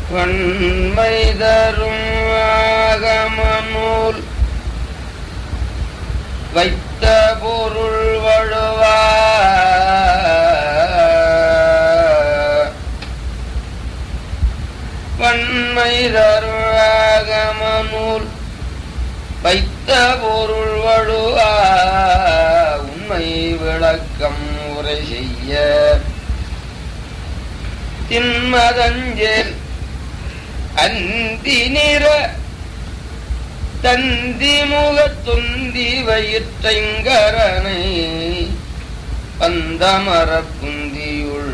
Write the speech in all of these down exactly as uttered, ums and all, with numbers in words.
வன்மை தரும் ஆகமநூல் வைத்த பொருள் வழுவா வன்மை தரும் ஆகமநூல் வைத்த பொருள் வழுவா உண்மை விளக்கம் உரை செய்ய தின்மதஞ்சேல் அந்தி நிற தந்தி முக துந்தி வயிற்றைங்கரனை பந்தமர புந்தியுள்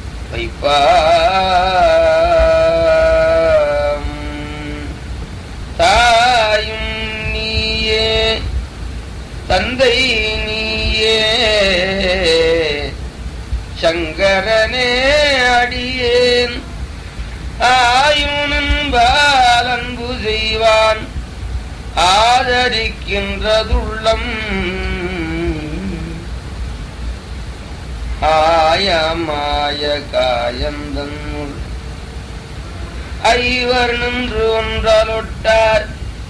வைப்பாம் தாயும் நீயே தந்தை நீயே சங்கரனே அடியேன் ஆயுனன்பால் அன்பு செய்வான் ஆதரிக்கின்றதுள்ளம் ஆயமாய காயந்தன்னுள் ஐவர் நின்று ஒன்றலொட்டார்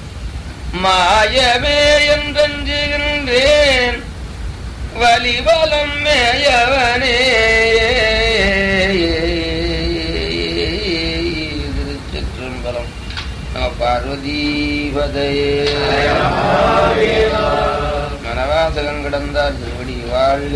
மாயமே என்றஞ்சுகின்றேன் வலிபலம் மேயவனே. திருச்சிற்றம்பலம். நம பார்வதீபதையே. மனவாசகம் கிடந்தார் திருவடி வாழ்க.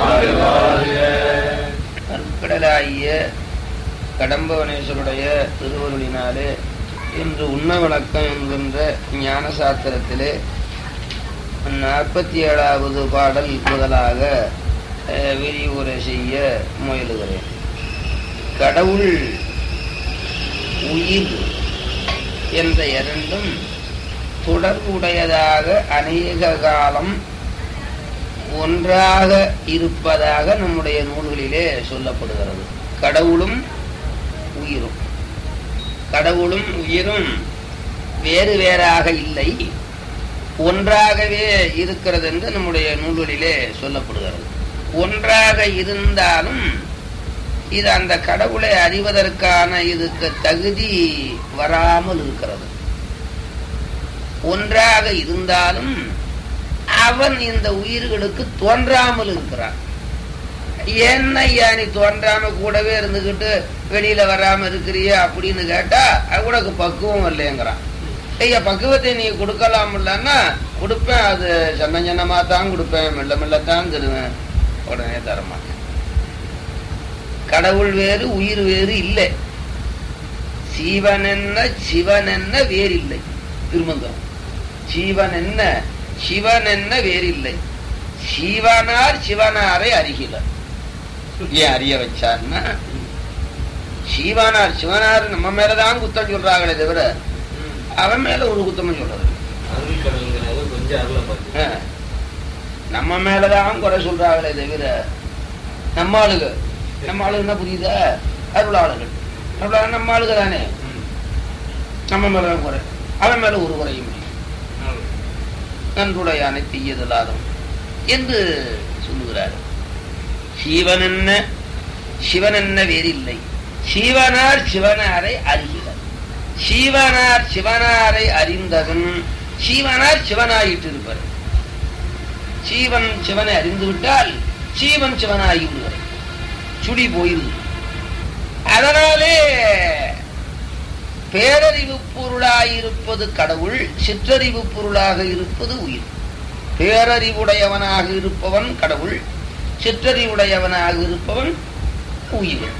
கடலாகிய கடம்பவனேஸ்வருடைய திருவருளினாலே இன்று உண்மை விளக்கம் என்கின்ற ஞான சாஸ்திரத்திலே நாற்பத்தி ஏழாவது பாடல் முதலாக விரிவுரை செய்ய முயலுகிறேன். கடவுள் உயிர் என்ற இரண்டும் தொடர்புடையதாக அநேக காலம் ஒன்றாக இருப்பதாக நம்முடைய நூல்களிலே சொல்லப்படுகிறது. கடவுளும் உயிரும் கடவுளும் உயிரும் வேறு வேறாக இல்லை, ஒன்றாகவே இருக்கிறது என்று நம்முடைய நூல்களிலே சொல்லப்படுகிறது. ஒன்றாக இருந்தாலும் இது அந்த கடவுளை அறிவதற்கான இதுக்கு தகுதி வராமல் இருக்கிறது. ஒன்றாக இருந்தாலும் அவன் இந்த உயிர்களுக்கு தோன்றாமல் இருக்கிறான். என்ன ஐயா நீ தோன்றாம கூடவே இருந்துகிட்டு வெளியில வராம இருக்கிறிய அப்படின்னு கேட்டா உனக்கு பக்குவம் இல்லைங்கிறான். ஐயா பக்குவத்தை நீ கொடுக்கலாம்லன்னா கொடுப்பேன், அது சன்ன சன்னமா தான் கொடுப்பேன், மெல்ல மெல்லத்தான் தருவேன், உடனே தரமாட்டேன். கடவுள் வேறு உயிர் வேறு இல்லை. சீவன் என்ன சிவன் என்ன வேறில்லை. திருமந்திரம். சீவன் என்ன சிவன் என்ன வேறில்லை. சிவனார் சிவனாரை அறிகில. ஏன் அறிய வச்சார்னா சிவனார் சிவனார் நம்ம மேலதான் குத்தம் சொல்றாங்களே தவிர அவன் மேல ஒரு குத்தமும் சொல்றது நம்ம மேலதான் குறை சொல்றாங்களே தவிர நம்ம ஆளுக நம்ம ஆளுன்னா புரியுதா? அருளாளுகள் அருளாளர் நம்ம ஆளுக தானே. நம்ம மேலதான் குறை, அவன் மேல ஒரு குறையும் நன்றுடைய தீயதலாதம் என்று சொல்லுகிறார். சிவன் என்ன சிவன் என்ன வேறில்லை. சிவனார் சிவனாரை அறிகிறார். சிவனார் சிவனாரை அறிந்தவன் சிவனார் சிவனாயிட்டு இருப்பார். சிவன் சிவனை அறிந்து விட்டால் சிவன் சிவனாகி விடுவார், சுடி போயிரு. அதனாலே பேரறிவு பொருளாயிருப்பது கடவுள், சிற்றறிவு பொருளாக இருப்பது உயிர். பேரறிவுடையவனாக இருப்பவன் கடவுள், சிற்றறிவுடையவனாக இருப்பவன் உயிர்.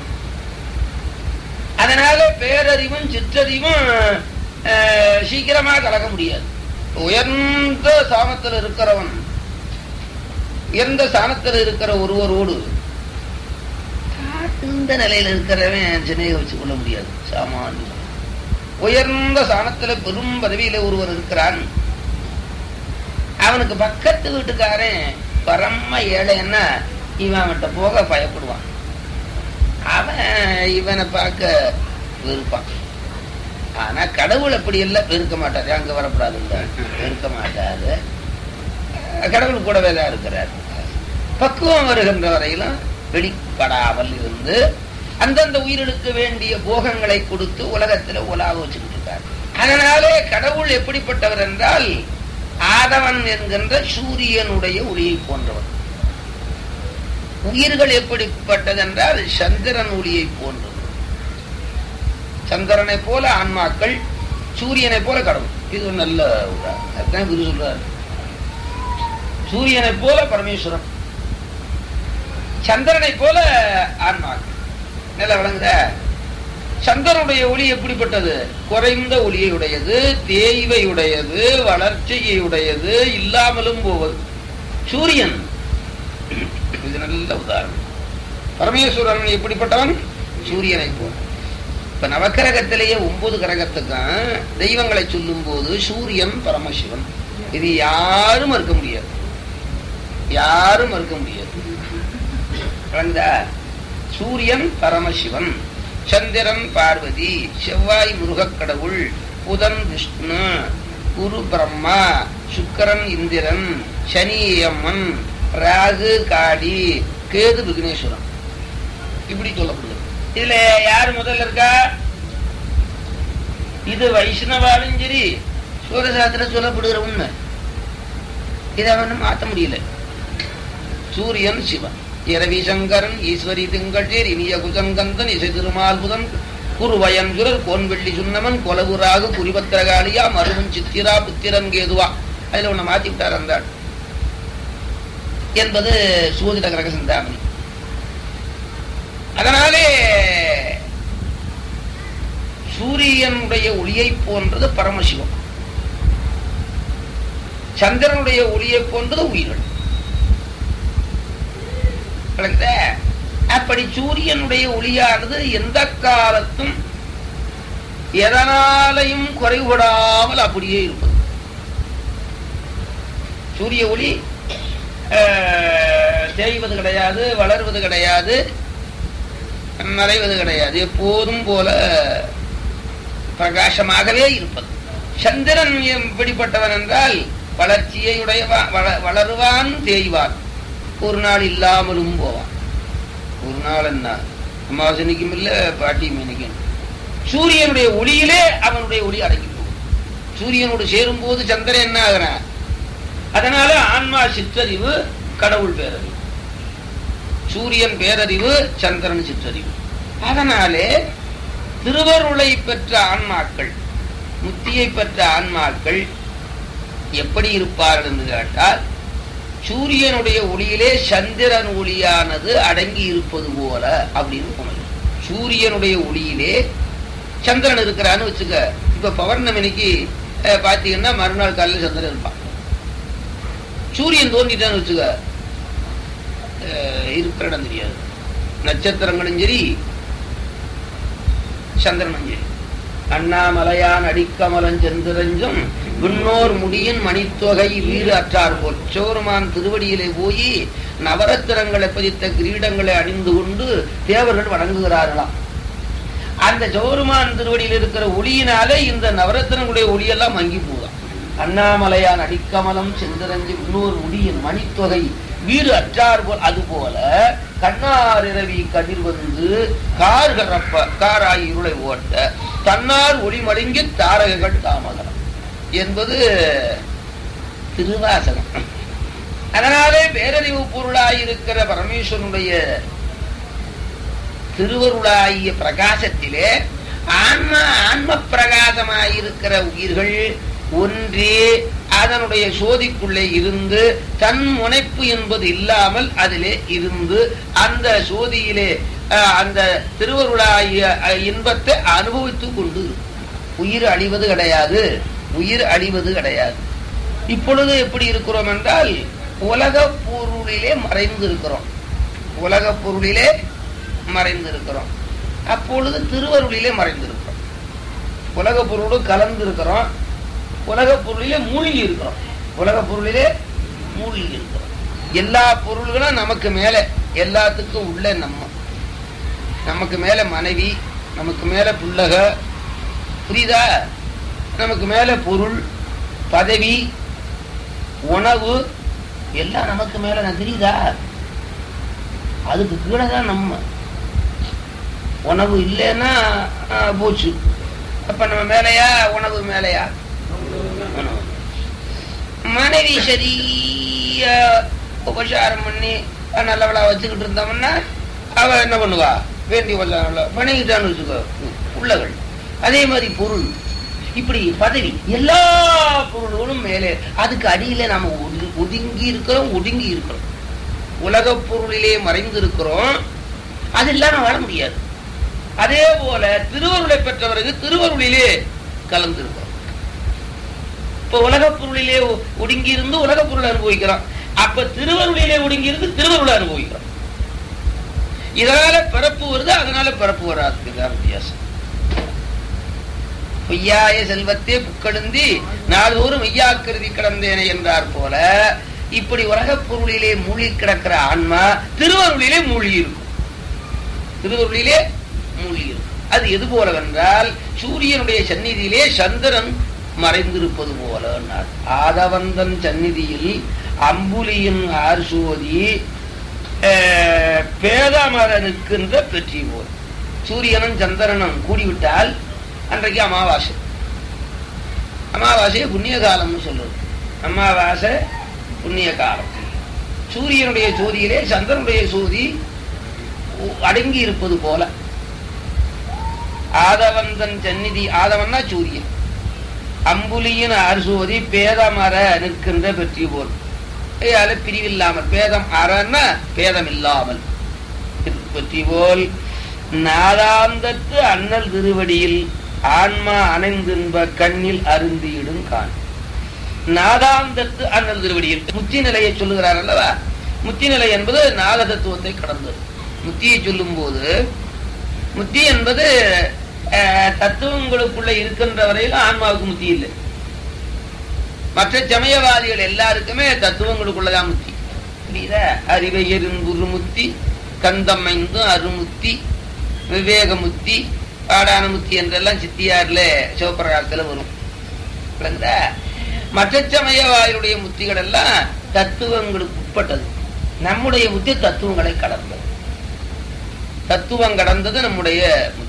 அதனால பேரறிவும் சிற்றறிவும் சீக்கிரமா கலக்க முடியாது. உயர்ந்த சாமத்தில் இருக்கிறவன் உயர்ந்த சாணத்தில் இருக்கிற ஒருவரோடு தாழ்ந்த நிலையில் இருக்கிறவன் சினையை வச்சு கொள்ள முடியாது. சாமானியம் உயர்ந்த சாணத்துல பெரும் பதவியில ஒருவர் இருக்கிறான், அவனுக்கு பக்கத்து வீட்டுக்காரன் பரம ஏழைன்னா இவன் அவன்கிட்ட போக பயப்படுவான். அவன் இவனை பார்க்க வெறுப்பான். ஆனா கடவுள் அப்படி இல்லை, வெறுக்க மாட்டாரு. அங்க வரப்படாது, வெறுக்க மாட்டாரு. கடவுள் கூடவே தான் இருக்கிறார். பக்குவம் வருகின்ற வரையிலும் வெளிப்படாமல் இருந்து அந்தந்த உயிர்களுக்கு வேண்டிய போகங்களை கொடுத்து உலகத்துல உலாவ வச்சுக்கிட்டு இருக்கார். அதனாலே கடவுள் எப்படிப்பட்டவர் என்றால் ஆதவன் என்கின்ற சூரியனுடைய ஒளியை போன்றவர். உயிர்கள் எப்படிப்பட்டதென்றால் சந்திரன் ஒளியை போன்றது. சந்திரனை போல ஆன்மாக்கள், சூரியனை போல கடவுள். இது ஒரு நல்ல உதாரணம். குரு சொல்றார், சூரியனை போல பரமேஸ்வரன், சந்திரனை போல ஆன்மாக்கள். நல்ல விளங்குத. சந்திரனுடைய ஒளி எப்படிப்பட்டது? குறைந்த ஒளியை உடையது, தேய்வை உடையது, வளர்ச்சியை உடையது, இல்லாமலும் போவது. சூரியன் இது நல்ல உதாரணம். பரமேஸ்வரன் எப்படிப்பட்டவன்? சூரியனை போல. இப்ப நவக்கிரகத்திலேயே ஒன்பது கிரகத்துக்கும் தெய்வங்களை சொல்லும் போது சூரியன் பரமசிவன், இது யாரும் மறுக்க முடியாது, யாரும் மறுக்க முடியாது. சூரியன் பரமசிவன், சந்திரன் பார்வதி, செவ்வாய் முருகக்கடவுள், புதன் விஷ்ணு, குரு பிரம்மா, சுக்கரன் இந்திரன், சனி அம்மன், ராகு காடி, கேது விக்னேஸ்வரன், இப்படி சொல்லப்படுது. இதுல யாரு முதல்ல இருக்கா? இது வைஷ்ணவாலும் சரி சூரசாஸ்திரம் சொல்லப்படுகிற உண்மை. இதை அவன் மாற்ற முடியல. சூரியன் சிவன், இரவி சங்கரன், ஈஸ்வரி திங்கள் சேர், இனிய குசங்கந்தன், இசை திருமால் புதன், குருவயன் சுரர், கோன்வெள்ளி சுண்ணமன், கொலகுராகு, குறிபத்திரகாளியா, மருவன் சித்திரா, புத்திரன் கேதுவா. அதுல உன்னை மாத்தி விட்டார் அந்த என்பது சூதிட கிரக சிந்தாமணி. அதனாலே சூரியனுடைய ஒளியை போன்றது பரமசிவம், சந்திரனுடைய ஒளியை போன்றது உயிர்கள். அப்படி சூரியனுடைய ஒளியானது எந்த காலத்தும் எதனாலையும் குறைபடாமல் அப்படியே இருப்பது. சூரிய ஒளி தேய்வது கிடையாது, வளர்வது கிடையாது, மறைவது கிடையாது, எப்போதும் போல பிரகாசமாகவே இருப்பது. சந்திரன் எப்படிப்பட்டவன் என்றால் வளர்ச்சியை உடையவான், வளருவான், தேய்வான், ஒரு நாள் இல்லாமலும் போவான். ஒரு நாள் என்ன அமாவாசனிக்கும் இல்ல பாட்டியும் இன்னைக்கும். சூரியனுடைய ஒளியிலே அவனுடைய ஒளி அடங்கி போகும். சூரியனோடு சேரும் போது சந்திரன் என்ன ஆகிறான்? அதனால ஆன்மா சிற்றறிவு, கடவுள் பேரறிவு. சூரியன் பேரறிவு, சந்திரன் சிற்றறிவு. அதனாலே திருவருளை பெற்ற ஆன்மாக்கள், முத்தியை பெற்ற ஆன்மாக்கள் எப்படி இருப்பார்கள் என்று கேட்டால், சூரியனுடைய ஒளியிலே சந்திரன் ஒளியானது அடங்கி இருப்பது போல அப்படின்னு போனோம். சூரியனுடைய ஒளியிலே சந்திரன் இருக்கிறான்னு வச்சுக்க. இப்ப பௌர்ணமிக்கு பாத்தீங்கன்னா மறுநாள் காலையில் சந்திரன் இருப்பான். சூரியன் தோன்றிட்டான்னு வச்சுக்க, இருக்கிற இடம் தெரியாது. நட்சத்திரங்களும் சரி, சந்திரனும் சரி. அண்ணாமலையான் அடிக்கமலன் செந்திரஞ்சும் விண்ணோர் முடியின் மணித்தொகை வீடு அற்றார் போல் சோருமான் திருவடியிலே போய் நவரத்திரங்களை பதித்த கிரீடங்களை அணிந்து கொண்டு தேவர்கள் வணங்குகிறார்களாம். அந்த சோருமான் திருவடியில் இருக்கிற ஒளியினாலே இந்த நவரத்திரங்களுடைய ஒளியெல்லாம் மங்கி போதான். அண்ணாமலையான் அடிக்கமலம் செந்திரஞ்சு விண்ணோர் முடியின் மணித்தொகை வீடு அற்றார் போல், அது போல கண்ணார் இரவி கதிர் வந்து கார் கரப்ப காராய் இருளை ஓட்ட தன்னார் ஒளி மழுங்கி தாரகங்கள் தாமகரம் என்பது திருவாசகம். அதனாலே பேரறிவு பொருளாயிருக்கிற பரமேஸ்வரனுடைய திருவருளாகிய பிரகாசத்திலே ஆன்ம ஆன்ம பிரகாசமாயிருக்கிற உயிர்கள் ஒன்றே அதனுடைய சோதிக்குள்ளே இருந்து தன் முனைப்பு என்பது இல்லாமல் அதிலே இருந்து அந்த சோதியிலே அந்த திருவருளாகிய இன்பத்தை அனுபவித்துக் கொண்டு உயிர் அழிவது கிடையாது, உயிர் அழிவது கிடையாது. இப்பொழுது எப்படி இருக்கிறோம் என்றால் உலக பொருளிலே மறைந்து இருக்கிறோம், உலக பொருளிலே மறைந்து இருக்கிறோம். அப்பொழுது திருவருளிலே மறைந்திருக்கிறோம். உலக பொருளோடு கலந்து இருக்கிறோம், உலக பொருளிலே மூழ்கி இருக்கிறோம், உலக பொருளிலே மூழ்கி இருக்கிறோம். எல்லா பொருள்களும் நமக்கு மேல, எல்லாத்துக்கும் உள்ள நம்ம, நமக்கு மேல மனைவி, நமக்கு மேல புள்ளக, புரியுதா? நமக்கு மேல பொருள், பதவி, உணவு எல்லாம் நமக்கு மேல தெரியுதா? அதுக்கு கீழே தான் நம்ம. உணவு இல்லைன்னா போச்சு. அப்ப நம்ம மேலையா உணவு மேலையா? உணவு. மனைவி சரியா உபசாரம் பண்ணி நல்லவளா வச்சுக்கிட்டு இருந்தோம்னா அவ என்ன பண்ணுவா? வேண்டி கொள்ள பண்ணிக்கிட்டான்னு வச்சுக்கோ உள்ளகள். அதே மாதிரி பொருள், இப்படி பதவி, எல்லா பொருள்களும் மேலே. அதுக்கு அடியில நாம ஒதுங்கி இருக்கிறோம், ஒடுங்கி இருக்கிறோம். உலக பொருளிலே மறைந்து இருக்கிறோம், அது இல்லாம வாழ முடியாது. அதே போல திருவருளை பெற்றவருக்கு திருவருளிலே கலந்திருக்கிறோம். இப்ப உலக பொருளிலே ஒடுங்கி இருந்து உலக பொருளை அனுபவிக்கிறோம். அப்ப திருவருளிலே ஒடுங்கி இருந்து திருவருளை அனுபவிக்கிறோம். இதனால பிறப்பு வருது, அதனால பிறப்பு வராது. வித்தியாசம். பொய்யாய செல்வத்தே புக்கெடுந்தி நாள்தோறும் மெய்யாக்கருதி கிடந்தேனே என்றார் போல, இப்படி உலகப் பொருளிலே மூழ்கி கிடக்கிற ஆன்மா திருவருளிலே மூழ்கி இருக்கும். திருவருளிலே மூழ்கி இருக்கும். அது எது போலவென்றால், சூரியனுடைய சந்நிதியிலே சந்திரன் மறைந்திருப்பது போல. ஆதவந்தன் சந்நிதியில் அம்புலியின் ஆர்சோதி பேதமரனுக்கின்ற பெற்றி போல். சூரியனும் சந்திரனும் கூடிவிட்டால் அன்றைக்கு அமாவாசை. அமாவாசையை புண்ணிய காலம்னு சொல்றது. அமாவாசை புண்ணிய காலம். சூரியனுடைய சோதியிலே சந்திரனுடைய சோதி அடங்கி இருப்பது போல. ஆதவந்தன் சந்நிதி, ஆதவன்னா சூரியன், அம்புலியின் அரிசோதி பேதமர நிற்கின்ற பெற்றி போல். அதால பிரிவில்லாமல், பேதம் அறன்னா பேதம் இல்லாமல் பெற்றி போல். நாதாந்தத்து அண்ணல் திருவடியில் ஆன்மா அணைந்தின்ப கண்ணில் அருந்தியிடும் கான். நாதாந்தத்து அண்ணல் திருவடியில் முத்தி நிலையை சொல்லுகிறார் அல்லவா? முத்தி நிலை என்பது நாத தத்துவத்தை கடந்தது. முத்தியை சொல்லும் போது, முத்தி என்பது தத்துவங்களுக்குள்ள இருக்கின்ற வரையில் ஆன்மாவுக்கு முத்தி இல்லை. மற்ற சமயவாதிகள் எல்லாருக்குமே தத்துவங்களுக்குள்ளதான் முத்தி. புரியுதா? அறிவையரின் குருமுத்தி, கந்தமைந்தும் அருமுத்தி, விவேகமுத்தி, பாடான முத்தி என்றெல்லாம் சித்தியார்ல சிவபிரகாசத்துல வரும். மற்ற சமயவாதிகளுடைய முத்திகள் எல்லாம் தத்துவங்களுக்கு உட்பட்டது. நம்முடைய முத்தி தத்துவங்களை கடந்தது. தத்துவம் கடந்தது நம்முடைய முத்தி.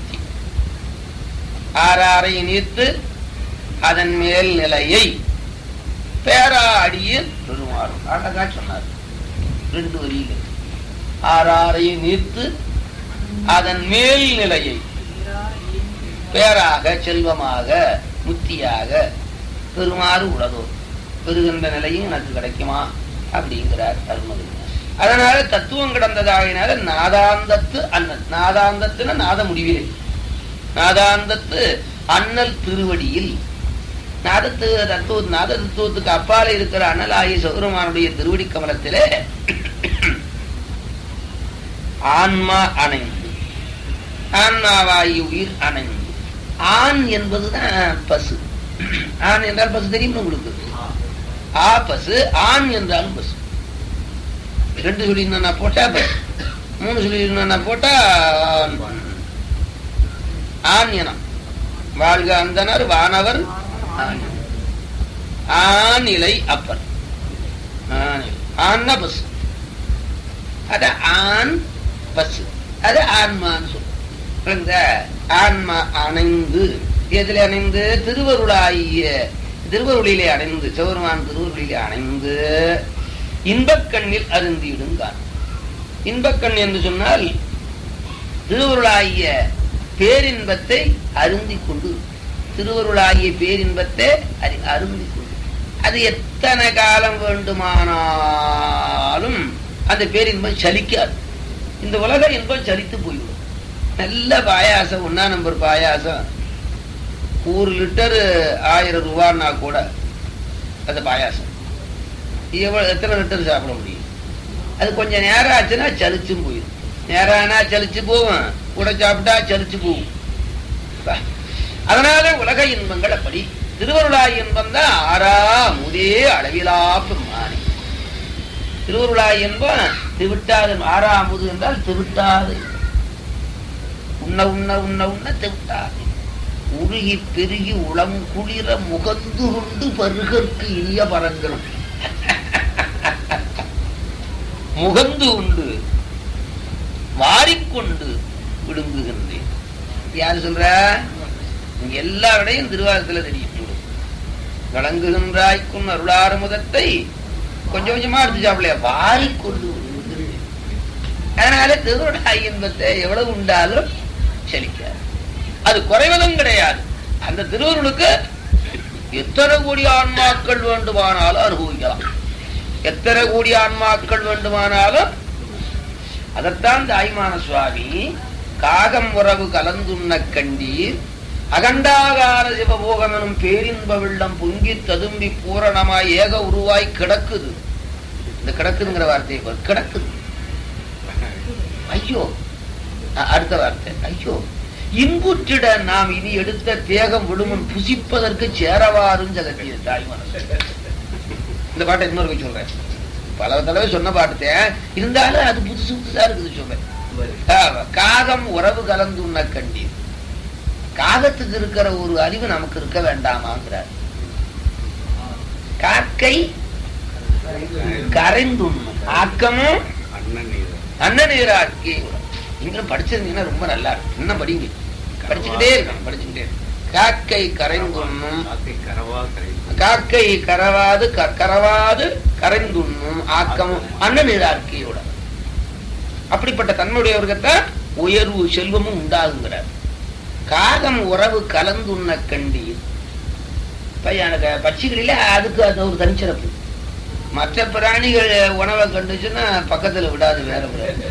ஆறாரை நீர்த்து அதன் மேல் நிலையை பேரா அடியில் பெருமாறும். அழகா சொன்னார் ரெண்டு வரியில. ஆறாரை நீர்த்து அதன் மேல் நிலையை பேராக, செல்வமாக, முத்தியாக பெருமாறு உலகோ. பெறுகின்ற நிலையும் எனக்கு கிடைக்குமா அப்படிங்கிறார் அருள்மொழி. அதனால தத்துவம் கிடந்ததாகினால நாதாந்தத்து அண்ணல். நாதாந்தத்துனா நாத முடிவிலே. நாதாந்தத்து அண்ணல் திருவடியில், நாதத்து தத்துவ நாத தத்துவத்துக்கு அப்பால இருக்கிற அண்ணலாகிய சௌரமானுடைய திருவடி கமலத்திலே ஆன்மா அணைந்து, ஆன்மாவாயி உயிர் அணைந்து. ஆண் என்பதுதான் பசு. ஆண் என்றால் பசு தெரியும் உங்களுக்கு? ஆ பசு, ஆண் என்றாலும் பசு. ரெண்டு சொல்லி போட்டா பசு, மூணு சொல்லி போட்டா ஆண் இனம். வாழ்க அந்தனர் வானவர் ஆணிலை அப்பன். ஆண் பசு, அத ஆண் பசு, அது ஆன்மான்னு சொல்லுங்க. ஆன்மா அணைந்து, எதில் அணைந்து? திருவருளாகிய திருவருளிலே அணைந்து, சிவருமான் திருவருளிலே அணைந்து இன்பக்கண்ணில் அருந்தியிடுங்கான். இன்பக்கண் என்று சொன்னால் திருவருளாகிய பேரின்பத்தை அருந்தி கொண்டு, திருவருளாகிய பேரின்பத்தை அருந்தி கொண்டு, அது எத்தனை காலம் வேண்டுமானாலும் அந்த பேரின்பம் சலிக்காது. இந்த உலக இன்பம் சலித்து போய்விடும். நல்ல பாயாசம், ஒன்னா நம்பர் பாயாசம், ஒரு லிட்டர் ஆயிரம் ரூபான்னா கூட அந்த பாயாசம் எவ்வளவு எத்தனை லிட்டர் சாப்பிட முடியும்? அது கொஞ்சம் நேரம் ஆச்சுன்னா சலிச்சும் போயிடும். நேரம் ஆனா சலிச்சு போகும், கூட சாப்பிட்டா சலிச்சு போகும். அதனால உலக இன்பங்கள் அப்படி. திருவருளாய் இன்பம் தான் ஆறா முதே அளவிலா பெருமானி. திருவருளாய் இன்பம் திவிட்டாது. ஆறாமுது என்றால் திவிட்டாது. உண்ண உண்ண உண்ண உண்ண திவிட்டாது. உருகி பெருகி உளம் குளிர முகந்து கொண்டு பருகற்கு இனிய பரங்களும். முகந்து உண்டு, வாரிக்கொண்டு விழுங்குகின்றேன். யாரு சொல்ற? எல்லா விடையும் திருவாரத்துல தெரியும். விளங்குகின்றாய்க்கும் அருளாறு முதத்தை கொஞ்சம் கொஞ்சமா எடுத்து சாப்பிடலையா வாரிக்கொண்டு விழுங்குகின்றேன். அதனால திருவருளாய் இன்பத்தை எவ்வளவு உண்டாலும் செழிக்காது, அது குறைவதும் கிடையாது. அந்த திருவருளுக்கு எத்தனை கோடி ஆன்மாக்கள் வேண்டுமானாலும் அனுபவிக்கலாம், எத்தனை கோடி ஆன்மாக்கள் வேண்டுமானாலும். அதத்தான் தாய்மான சுவாமி காகம் உறவு கலந்துண்ண கண்டீர் அகண்டாகார சிவபோகம் எனும் பேரின்ப வெள்ளம் பொங்கி ததும்பி பூரணமாய் ஏக உருவாய் கிடக்குது. இந்த கிடக்குதுங்கிற வார்த்தையை கிடக்குது. ஐயோ, அடுத்த வார்த்தை ஐயோ, இன்புற்றிட நாம் இனி எடுத்த தேகம் விடுமுன் புசிப்பதற்கு சேரவாரும் ஜகத்திய தாய்மான. இந்த பாட்டை இன்னொரு சொல்றேன், பல தடவை சொன்ன பாட்டுத்தேன், இருந்தாலும் அது புதுசு புதுசா இருக்குது சொல்றேன். காகம் உறவு கலந்து உண்ண கண்டீர். காகத்துக்கு இருக்கிற ஒரு அறிவு நமக்கு இருக்க வேண்டாமாங்கிறார். காக்கை கரைந்துண்ணும் ஆக்கமும் அண்ணன் நீராக்கி. நீங்களும் படிச்சிருந்தீங்கன்னா ரொம்ப நல்லா இருக்கும். இன்னும் படிங்க, படிச்சுக்கிட்டே இருக்கணும், படிச்சுக்கிட்டே இருக்கு. காக்கை கரைந்துண்ணும், காக்கை கரவாது கரவாது கரைந்துண்ணும் ஆக்கமும் அண்ணன் நீராக்கியோட. அப்படிப்பட்ட தன்மையுடையவர்கத்தான் உயர்வு செல்வமும் உண்டாகுங்கிறார். காகம் உறவு கலந்துண்ண கண்டீர். பட்சிகளில அதுக்கு அது ஒரு தனிச்சிறப்பு. மற்ற பிராணிகள் உணவை கண்டுச்சுன்னா பக்கத்துல விடாது, வேற விடாது.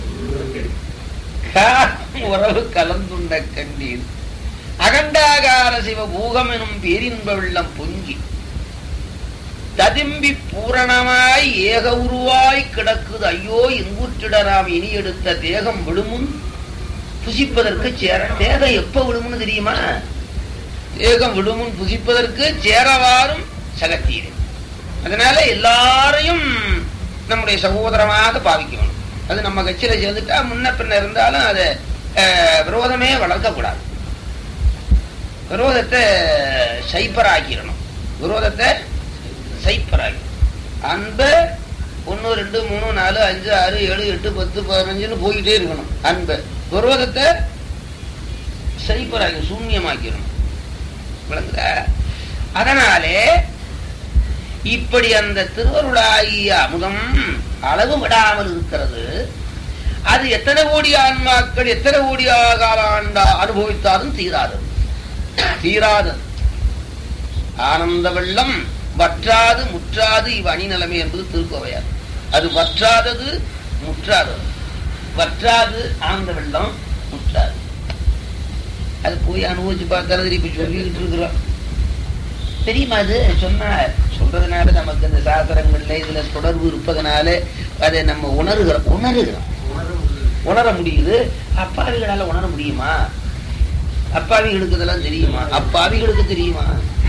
காகம் உறவு கலந்துண்ண கண்டீர் அகண்டாகார சிவ பூகம் எனும் பேரின்ப வெள்ளம் பொங்கி ததும்பி பூரணமாய் ஏக உருவாய் கிடக்குது. ஐயோ, இங்குற்றிட நாம் இனி எடுத்த தேகம் விழுமுன் புசிப்பதற்கு சேர. தேகம் எப்ப விழுமுன்னு தெரியுமா? தேகம் விழுமுன் புசிப்பதற்கு சேரவாரும் சகத்தீரே. அதனால எல்லாரையும் நம்முடைய சகோதரமாக பாவிக்கணும். அது நம்ம கட்சியில சேர்ந்துட்டா முன்ன பின்ன இருந்தாலும் அதை விரோதமே வளர்க்க கூடாது. விரோதத்தை சைப்பராக்கிடணும், விரோதத்தை சைப்பராக்கி. அன்ப ஒன்னு ரெண்டு மூணு நாலு அஞ்சு ஆறு ஏழு எட்டு பத்து பதினஞ்சுன்னு போயிட்டே இருக்கணும். அன்ப விரோதத்தை சைப்பராக்கி சூன்யமாக்கிடணும். விளங்குதா? அதனாலே இப்படி அந்த திருவருளாகிய அமுதம் அளவு விடாமல் இருக்கிறது. அது எத்தனை கோடி ஆன்மாக்கள் எத்தனை கோடி கால ஆண்டா அனுபவித்தாலும் தீராது, தீராது. ஆனந்த வெள்ளம் வற்றாது முற்றாது இவ் அணி நிலைமை என்பது திருக்கோவையார். அது வற்றாதது முற்றாதது, வற்றாது ஆனந்த வெள்ளம் முற்றாது. அது போய் அனுபவிச்சு பார்த்தாலும் இப்ப சொல்லிக்கிட்டு இருக்கிறோம். தெரியுமா? அது சொன்ன சொல்றதுனால நமக்கு இந்த சாஸ்திரங்கள்ல இதுல தொடர்பு இருப்பதனால அதை நம்ம உணர்கிறோம் உணர்கிறோம் உணர முடியுது. அப்பாவிகளால உணர முடியுமா? அப்பாவிகளுக்கு இதெல்லாம் தெரியுமா? அப்பாவிகளுக்கு தெரியுமா?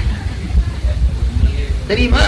தெரியுமா?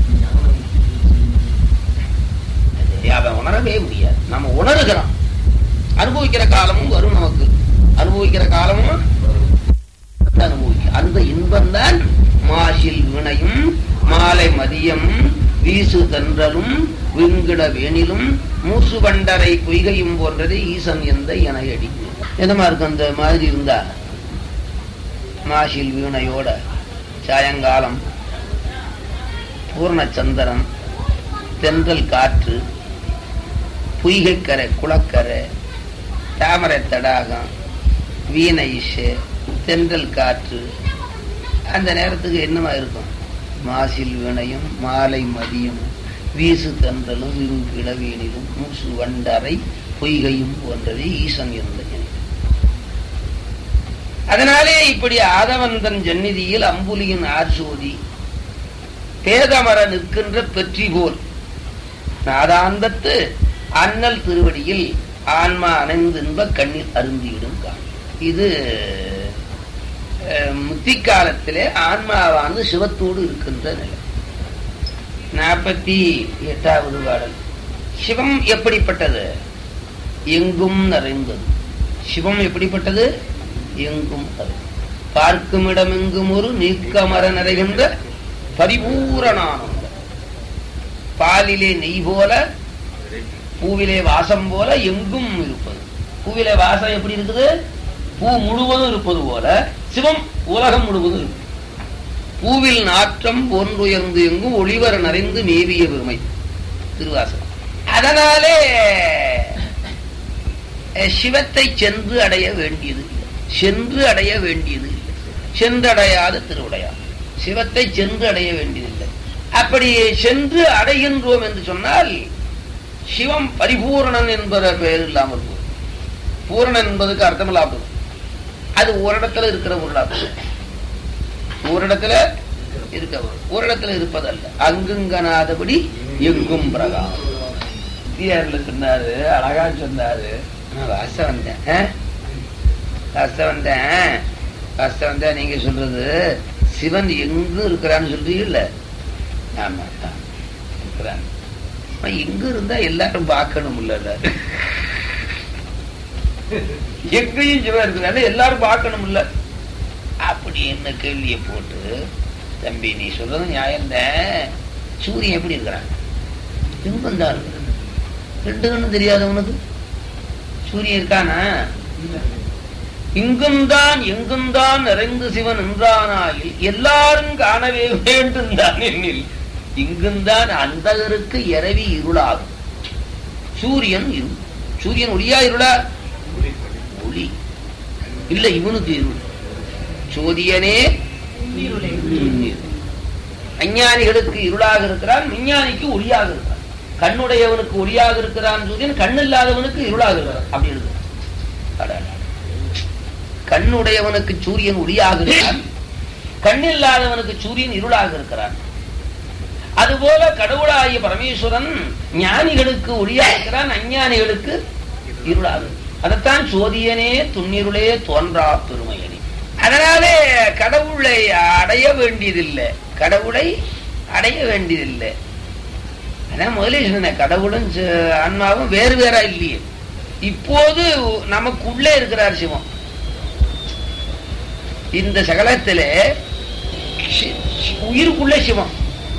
அவன் உணரவே முடியாது. நம்ம உணர்கிறோம். அனுபவிக்கிற காலமும் வரும், நமக்கு அனுபவிக்கிற காலமும் அனுபவிக்க. அந்த இன்பம் தான் மாசில் வினையும் மாலை மதியம் வீசு தன்றலும் விண்கிட வேணிலும் மூசு பண்டரை பொய்கையும் போன்றது ஈசன் எந்த எனையடி. என்னமா இருக்கு அந்த மாதிரி இருந்தா? மாசில் வீணையோட சாயங்காலம் பூர்ணச்சந்திரன், தென்றல் காற்று, பொய்கைக்கரை குளக்கரை, தாமரை தடாகம், வீணை இசை, தென்றல் காற்று. அந்த நேரத்துக்கு என்னமா இருக்கும்? மாசில் வினையும் மாலை மதியம் வீசு தன்றலும் விருங்கிட வீணிலும் மூசு வண்டரை பொய்கையும் போன்றது ஈசன் இருந்த. அதனாலே இப்படி ஆதவந்தன் ஜன்னிதியில் அம்புலியின் ஆர்சோதி பேதமர நிற்கின்ற பெற்றி போல் நாதாந்தத்து அண்ணல் திருவடியில் ஆன்மா அணைந்து இன்ப கண்ணீர் அருந்தியிடும் காலம். இது முத்தி காலத்திலே ஆன்மாவானது சிவத்தோடு இருக்கின்ற நிலை. நாற்பத்தி எட்டாவது பாடல். சிவம் எப்படிப்பட்டது? எங்கும் நிறைந்தது. சிவம் எப்படிப்பட்டது? எங்கும் பார்க்கும் இடம் எங்கும் ஒரு நீக்கமர நிறைகின்ற பரிபூரணானந்தம். பாலிலே நெய் போல பூவிலே வாசம் போல எங்கும் இருப்பது. பூவில வாசம் எப்படி இருக்குது? பூ முழுவதும் இருப்பது போல சிவம் உலகம் முழுவதும் இருக்கு. பூவில் நாற்றம் ஒன்றுயர்ந்து எங்கும் ஒளிவர நிறைந்து மேவிய பெருமை திருவாசகம். அதனாலே சிவத்தை சென்று அடைய வேண்டியது இல்லை, சென்று அடைய வேண்டியது இல்லை, சென்றடையாத திருவுடையார். சிவத்தை சென்று அடைய வேண்டியதில்லை. அப்படி சென்று அடைகின்றோம் என்று சொன்னால் சிவம் பரிபூரணன் என்பத பெயர் இல்லாமல் போகும். பூரணன் என்பதுக்கு அர்த்தம் இல்லாமல் அது ஒரு இடத்துல இருக்கிற பொருளாகும். ஒரு இடத்துல இருக்க ஒரு இடத்துல இருப்பதல்ல. அங்குங்கனாதபடி எங்கும் பிரகாரம் சொன்னாரு, அழகா சொன்னாரு. வாச வந்தேன் வாச வந்தேன் வாச வந்தேன் நீங்க சொல்றது சிவன் எங்கும் இருக்கிறான்னு சொல்றீங்கல்ல. ஆமா இருக்கிறான். எங்க இருந்தா எல்லாரும் பார்க்கணும் இல்ல, எங்கேயும் சிவன் இருக்கிறாங்க எல்லாரும் பார்க்கணும் இல்ல அப்படி என்ன கேள்வியை போட்டு, தம்பி நீ சொல்றது நியாயம்தான். சூரியன் எப்படி இருக்கிறான்? இங்கும் தான் இருக்கிறான். ரெண்டு கண்ணும் தெரியாதவனுக்கு சூரியன் இருக்கானா? இங்கும்தான் எங்கும்தான் நிறைந்து சிவன் என்றானாயில் எல்லாரும் காணவே வேண்டும் தான் எண்ணில் இங்கும்தான் அந்தகருக்கு இரவி இருளாகும். சூரியன் இரு சூரியன் ஒளியா இருளா? ஒளி இல்ல, இவனுக்கு இருள். சோதியனே அஞ்ஞானிகளுக்கு இருளாக இருக்கிறான், விஞ்ஞானிக்கு ஒளியாக இருக்கிறான். கண்ணுடையவனுக்கு ஒளியாக இருக்கிறான் சூரியன், கண் இல்லாதவனுக்கு இருளாக இருக்கிறான். அப்படி இருக்கு. கண்ணுடையவனுக்கு சூரியன் ஒளியாக இருக்கிறான், கண் இல்லாதவனுக்கு சூரியன் இருளாக இருக்கிறான். அதுபோல கடவுளாகிய பரமேஸ்வரன் ஞானிகளுக்கு ஒளியாக இருக்கிறான், அஞ்ஞானிகளுக்கு இருளாக. அதைத்தான் சோதியனே துன்னிருளே தோன்றா பெருமையனே. அதனாலே கடவுளை அடைய வேண்டியதில்லை, கடவுளை அடைய வேண்டியதில்லை. அதான் முதலே சொன்ன, கடவுளும் ஆன்மாவும் வேறு வேறா இல்லையே. இப்போது நமக்குள்ளே இருக்கிறார் சிவம். இந்த சகலத்தில உயிருக்குள்ள சிவம்,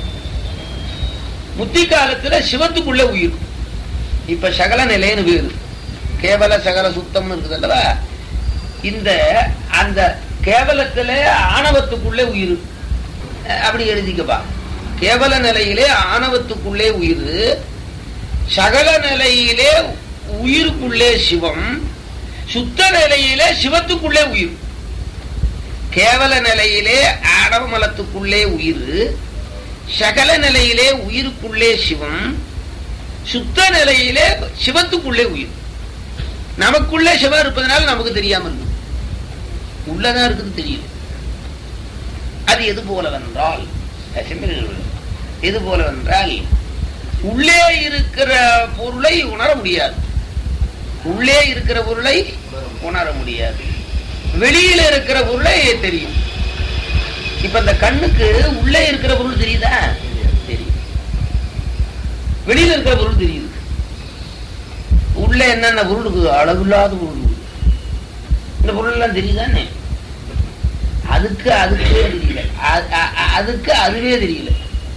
முத்தி காலத்துல சிவத்துக்குள்ள உயிர். இப்ப சகல நிலைன்னு வேறு, கேவல சகல சுத்தம் இருக்குது அல்லவா. இந்த அந்த கேவலத்திலே ஆணவத்துக்குள்ளே உயிர் அப்படி எழுதிக்கப்பா. கேவல நிலையிலே ஆணவத்துக்குள்ளே உயிர், சகல நிலையிலே உயிருக்குள்ளே சிவம், சுத்த நிலையிலே சிவத்துக்குள்ளே உயிர். கேவல நிலையிலே ஆணவ மலத்துக்குள்ளே உயிர், சகல நிலையிலே உயிருக்குள்ளே சிவம், சுத்த நிலையிலே சிவத்துக்குள்ளே உயிர். நமக்குள்ளே சிவம் இருப்பதனால நமக்கு தெரியாமல் இருக்கு, உள்ளதான் இருக்குது தெரியல. அது எது போலவென்றால் எது போலவென்றால் உள்ளே இருக்கிற பொருளை உணர முடியாது, உள்ளே இருக்கிற பொருளை உணர முடியாது, வெளியில இருக்கிற பொருளை தெரியும். இப்ப இந்த கண்ணுக்கு உள்ளே இருக்கிற பொருள் தெரியுதா? தெரியும். வெளியில இருக்கிற பொருள் தெரியுது. உள்ள என்னென்ன பொருளுக்கு அளவில்லாத பொருள், இந்த பொருள் எல்லாம் தெரியுதானே? அதுக்கு அதுக்கே தெரியல, அதுக்கு அதுவே தெரியல.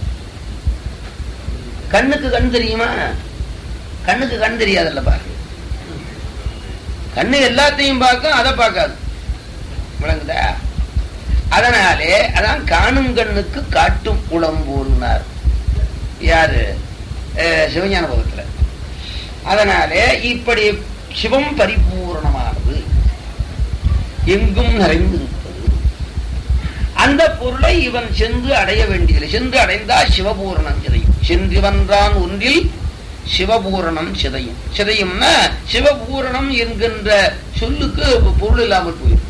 கண்ணுக்கு கண் தெரியுமா? கண்ணுக்கு கண் தெரியாதுல்ல. பாரு, கண்ணு எல்லாத்தையும் பார்க்கும், அதை பார்க்காது. விளங்குதா? அதனாலே அதான் காணும் கண்ணுக்கு காட்டும் குளம் போனார் யாரு? சிவஞான போகத்துல. அதனாலே இப்படி சிவம் பரிபூர்ணமானது, எங்கும் நிறைந்திருப்பது. அந்த பொருளை இவன் சென்று அடைய வேண்டியதில்லை. சென்று அடைந்தால் சிவபூரணம் சிதையும். சென்று வந்தான் ஒன்றில் சிவபூரணம் சிதையும். சிதையும்னா சிவபூரணம் என்கின்ற சொல்லுக்கு பொருள் இல்லாமல் போயிடும்.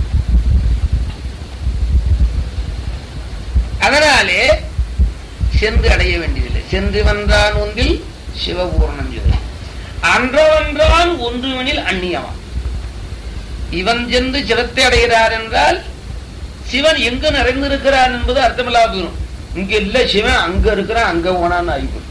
அதனாலே சென்று அடைய வேண்டியதில்லை. சென்று வந்தான் ஒன்றில் சிவபூரணம் சிதையும். அன்றவன்றான் ஒன்றுவனில் அந்நியமான். இவன் சென்று சிவத்தை அடைகிறார் என்றால் சிவன் எங்க நிறைந்திருக்கிறான் என்பது அர்த்தமில்லாத போயிடும். இங்க இல்ல சிவன் அங்க இருக்கிறான், அங்க போனான்னு ஆகிப்போம்.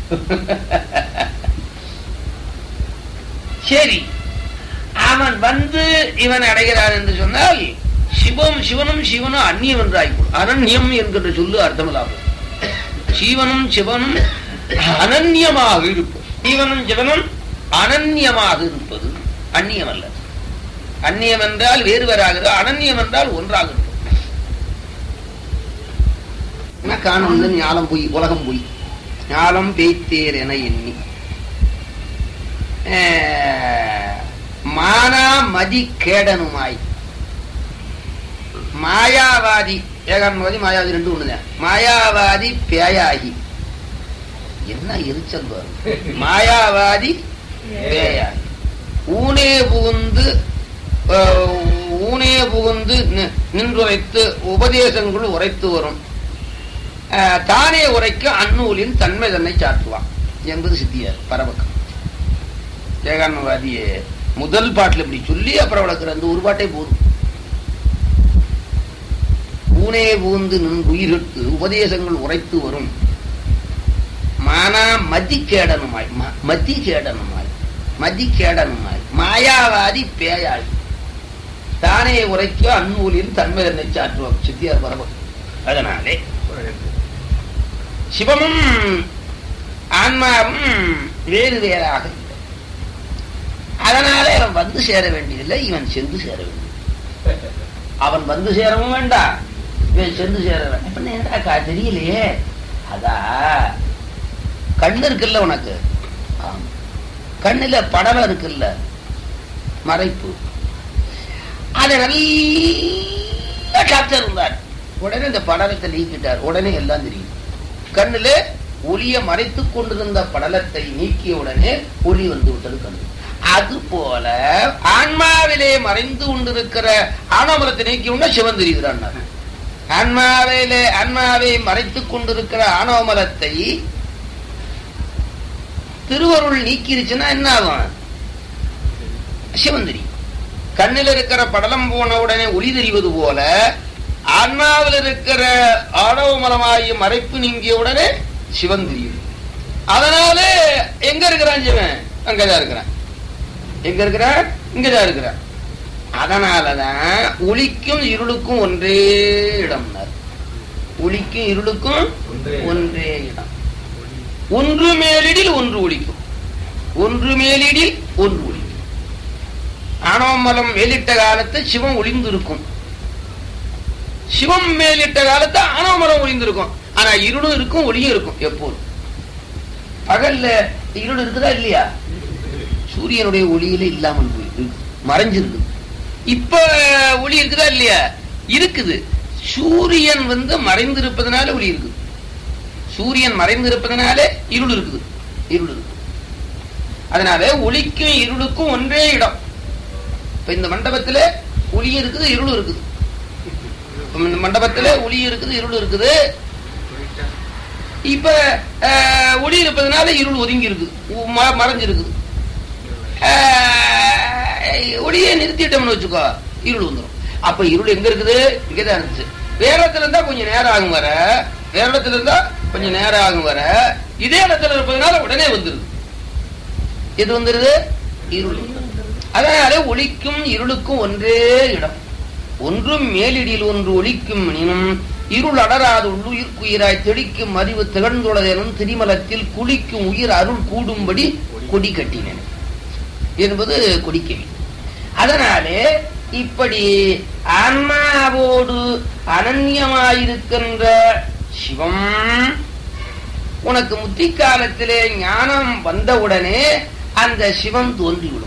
சரி, அவன் வந்து இவன் அடைகிறான் என்று சொன்னால் சிவம் சிவனும் சிவனும் அந்நியம் என்று ஆகிப்போம். அனன்யம் என்கின்ற சொல்லு அர்த்தமில்லாத. சிவனும் சிவனும் அனன்யமாக இருப்பது, சிவனும் சிவனும் அனன்யமாக இருப்பது, அந்நியம் அல்ல. அந்நியம் என்றால் வேறு வேறாகிறது, அனன்யம் என்றால் ஒன்றாகிறது. காணும் ஞானம் பொய், உலகம் பொய். ஞானம் பெய்த்தேர் என எண்ணி மானா மதி கேடனுமாய். மாயாவாதி ஏகான்மவாதி மாயாவாதி ரெண்டு ஒண்ணுதான். மாயாவாதி பேயாகி என்ன எரிச்சல் பாரு. மாயாவாதி பேயாகி ஊனே புகுந்து ஊனே புகுந்து நின்றுரைத்து உபதேசங்கள் உரைத்து வரும். தானே உரைக்க அந்நூலின் தன்மை தன்னை சாற்றுவான் என்பது சித்தியார் பரவக்கம். ஏகான்மவாதியே முதல் பாட்டில் இப்படி சொல்லி அப்புறம் வளர்க்கிற அந்த ஒரு பாட்டே போதும். ஊனே புகுந்து நின் உயிருக்கு உபதேசங்கள் உரைத்து வரும். மானா மதி கேடனுமாய், மதி கேடனுமாய், மதி கேடனுமாய் மாயாவாதி பேயாய் தானே உரைக்க அந்நூலின் தன்மை தன்னை சாற்றுவான் சித்தியார் பரவக்கம். அதனாலே சிவமும் ஆன்மாவும் வேறு வேறாக இல்லை. அதனால அவன் வந்து சேர வேண்டியதில்லை, இவன் சென்று சேர வேண்டியது. அவன் வந்து சேரவும் வேண்டாம், இவன் சென்று சேர வேண்டாம். என்னடா தெரியலையே, அதா கண்ணு இருக்குல்ல உனக்கு, கண்ணுல படலம் இருக்குல்ல மறைப்பு, அதை நல்ல டாக்டர் இருந்தார். உடனே இந்த படலத்தை நீக்கிட்டார். உடனே எல்லாம் தெரியும். கண்ணுல ஒளிய மறைத்துக் கொண்டிருந்த படலத்தை நீக்கிய உடனே ஒளி வந்து விட்டது கண்ணு. அது போல ஆன்மாவிலே மறைந்து கொண்டிருக்கிற ஆணவமலத்தை நீக்கிய உடனே சிவன் தெரிகிறான். ஆன்மாவிலே ஆன்மாவை மறைத்துக் கொண்டிருக்கிற ஆணவமலத்தை திருவருள் நீக்கிருச்சுன்னா என்ன ஆகும்? சிவன் தெரியும். கண்ணில் இருக்கிற படலம் போன உடனே ஒளி தெரிவது போல ஆன்மாவில் இருக்கிற ஆணவ மலமாகிய மறைப்பு நீங்கிய உடனே சிவன் தெரியும். அதனால எங்க இருக்கிறான் சிவன்? அங்கதான் இருக்கிறான். எங்க இருக்கிறான்? இங்கதான் இருக்கிறான். அதனாலதான் ஒளிக்கும் இருளுக்கும் ஒன்றே இடம். ஒளிக்கும் இருளுக்கும் ஒன்றே இடம். ஒன்று மேலிடில் ஒன்று ஒளிக்கும், ஒன்று மேலிடில் ஒன்று ஒளிக்கும். ஆணவமலம் மேலிட்ட காலத்து சிவம் ஒளிந்து இருக்கும், சிவம் மேலிட்ட காலத்து ஆணவமலம் ஒளிந்திருக்கும். ஆனா இருளும் இருக்கும் ஒளியும் இருக்கும். எப்போது பகல்ல இருள் இருக்குதா இல்லையா? சூரியனுடைய ஒளியில இல்லாமல் மறைஞ்சிருக்கு. இப்ப ஒளி இருக்குதா இல்லையா? இருக்குது. சூரியன் வந்து மறைந்திருப்பதனால ஒளி இருக்குது. சூரியன் மறைந்திருப்பதனால இருள் இருக்குது. இருள் இருக்கு. அதனால ஒளிக்கும் இருளுக்கும் ஒன்றே இடம். இப்ப இந்த மண்டபத்துல ஒளி இருக்குது, இருள் இருக்குது. இந்த மண்டபத்துல ஒளி இருக்குது, இருள் இருக்குது. இப்ப ஒளி இருப்பதனால இருள் ஒதுங்கி இருக்குது, மறைஞ்சிருக்குது. ஒளியை நிறுத்திட்டோம்னு வச்சுக்கோ, இருள் வந்துடும். அப்ப இருள் எங்க இருக்குது? இங்கதான் இருந்துச்சு. வேற இடத்துல இருந்தா கொஞ்சம் நேரம் ஆகும் வர, வேற இடத்துல இருந்தா கொஞ்சம் நேரம் ஆகும் வர, இதே இடத்துல இருப்பதனால உடனே வந்துருது. எது வந்துருது? இருள். அதனால ஒளிக்கும் இருளுக்கும் ஒன்றே இடம். ஒன்றும் மேலிடியில் ஒன்று ஒளிக்கும் எனினும் இருள் அடராது உள்ளுயிர்க்குயிராய் தெளிக்கும் அறிவு திகழ்ந்துள்ளதெனும் திரிமலத்தில் குளிக்கும் உயிர் அருள் கூடும்படி கொடி கட்டினேன் என்பது கொடிக்கவி. அதனாலே இப்படி ஆன்மாவோடு அனன்யமாயிருக்கின்ற சிவம் உனக்கு முத்தி காலத்திலே ஞானம் வந்தவுடனே அந்த சிவம் தோன்றிவிடும்.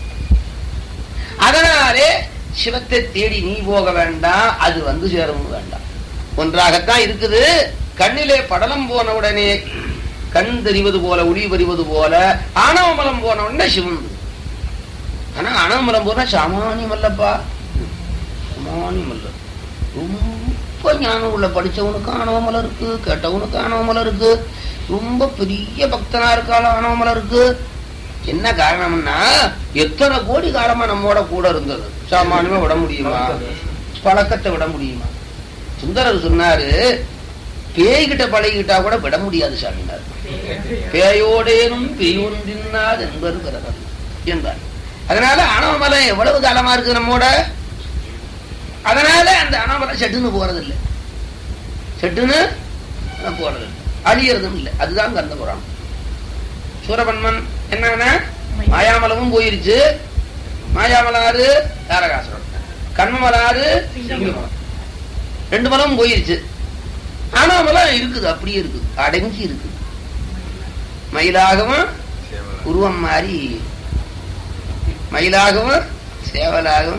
அதனாலே சிவத்தை தேடி நீ போக வேண்டாம், அது வந்து சேரவும் வேண்டாம். ஒன்றாகத்தான் இருக்குது. கண்ணிலே படலம் போன உடனே கண் தெரிவது போல ஒளி வருவது போல ஆணவமலம் போன உடனே சிவன். ஆனா ஆணவமலம் போனா சாமானியம் அல்லப்பா, சாமானியம் அல்ல. ரொம்ப ஞானம் உள்ள படிச்சவனுக்கு ஆணவமலம் இருக்கு, கேட்டவனுக்கு ஆணவமலம் இருக்கு, ரொம்ப பெரிய பக்தனா இருக்கால ஆணவமலம் இருக்கு. என்ன காரணம்னா எத்தனை கோடி காலமா நம்மோட கூட இருந்தது. சாமானியமா விட முடியுமா? பழக்கத்தை விட முடியுமா? சுந்தரர் சொன்னாரு, பேய்கிட்ட பழகிட்டா கூட விட முடியாது சாமினார். பேயோடேனும் பெய்யொன்றினாது என்பது பிறகு என்றார். அதனால ஆணவமலம் எவ்வளவு காலமா இருக்கு நம்மோட. அதனால அந்த ஆணவமலம் செட்டுன்னு போறதில்லை, செட்டுன்னு போறதில்லை, அழியறதும் இல்லை. அதுதான் கந்த புராணம். சூரபன்மன் என்னன்னா மாயாமலமும் போயிருச்சு, மாயாமலாறு தாரகாசுரம், கண்மமலாறு சிங்கமலம். ரெண்டு மலம் போயிருச்சு. ஆனா மலம் இருக்குது, அப்படியே இருக்குது, அடங்கி இருக்குது. மயிலாகவும் உருவம் மாறி, மயிலாகவும் சேவலாகவும்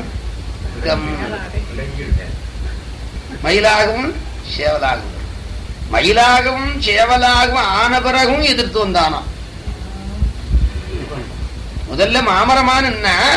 மயிலாகவும் சேவலாகவும் மயிலாகவும் சேவலாகவும் ஆன பிறகும் எதிர்த்து வந்தானா. முதல்ல மாமரமான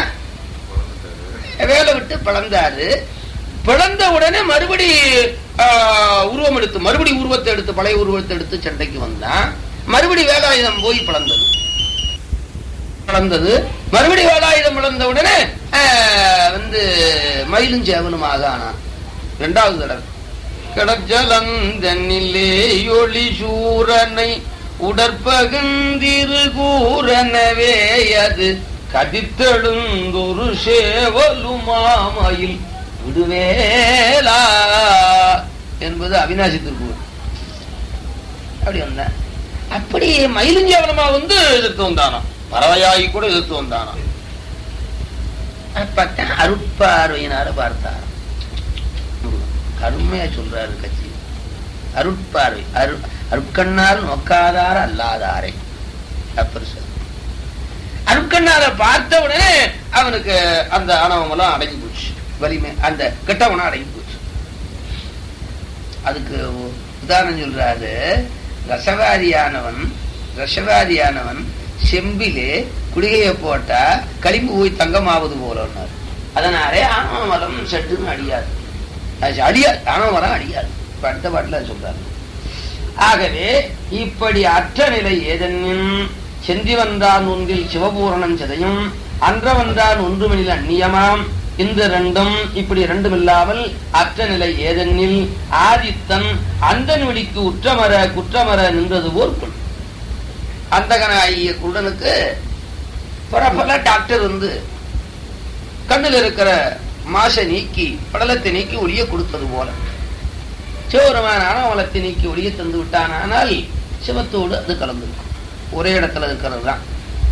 வேலை விட்டு பிளந்தாரு. பிளந்த உடனே மறுபடி உருவம் எடுத்து மறுபடி உருவத்தை எடுத்து பழைய உருவத்தை எடுத்து சண்டைக்கு வந்தான். மறுபடி வேலாயுதம் போய் பிளந்தது பிளந்தது மறுபடி வேலாயுதம் பிளந்த உடனே வந்து மயிலும் சேவலுமாக ஆனான். இரண்டாவது தடவை கடற்சலந்தனிலே ஒளி சூரனை உடற்பகுந்திரு கூறனவே அது கதித்தெழுந்தொரு சேவலுமாமயில் விடுவேலா என்பது அவிநாசி திருக்கூர். அப்படி வந்த அப்படி மயிலுஞ்சேவலமா வந்து எதிர்த்து வந்தானா. பறவையாகி கூட எதிர்த்து வந்தானா. பார்த்தேன் அருட்பார்வையினால பார்த்தாராம். அருமையா சொல்றாரு கட்சி. அருட்பார்வை, அரு அருட்கண்ணால் நோக்காதார அல்லாதாரே அப்பர் சார். அருட்கண்ணால பார்த்த உடனே அவனுக்கு அந்த ஆணவமெல்லாம் அடங்கி போச்சு, வலிமை அந்த கெட்டவனா அடங்கி போச்சு. அதுக்கு உதாரணம் சொல்றாரு. ரசவாதியானவன் ரசவாதியானவன் செம்பிலே குளிகையை போட்டா களிம்பு போய் தங்கமாவது போலன்னாரு. அதனாலே ஆணவ மலம் சட்டுன்னு அடியாது, அடியாது, ஆணவ மலம் அடியாது. அடுத்த பாட்டுல சொல்றாரு. ஆகவே இப்படி அற்ற நிலை ஏதென்னின் சென்றி வந்தான் ஒன்றில் சிவபூரணம் சிதையும் அன்ற வந்தான் ஒன்றுமெனில் அந்நியமாம். இந்த ரெண்டும் இப்படி ரெண்டும் இல்லாமல் அற்ற நிலை ஏதென்னில் ஆதித்தன் அந்தன் வெளிக்கு உற்றமர குற்றமர நின்றது போல் கொள். அந்தகனாகிய குருடனுக்கு பரபல டாக்டர் வந்து கண்ணில் இருக்கிற மாசை நீக்கி படலத்தை நீக்கி ஒளிய கொடுத்தது போல சிவபெருமான ஆணவலத்தை நீக்கி ஒளிய தந்து விட்டான். ஆனால் சிவத்தோடு அது கலந்துருக்கும், ஒரே இடத்துல இருக்கிறது தான்.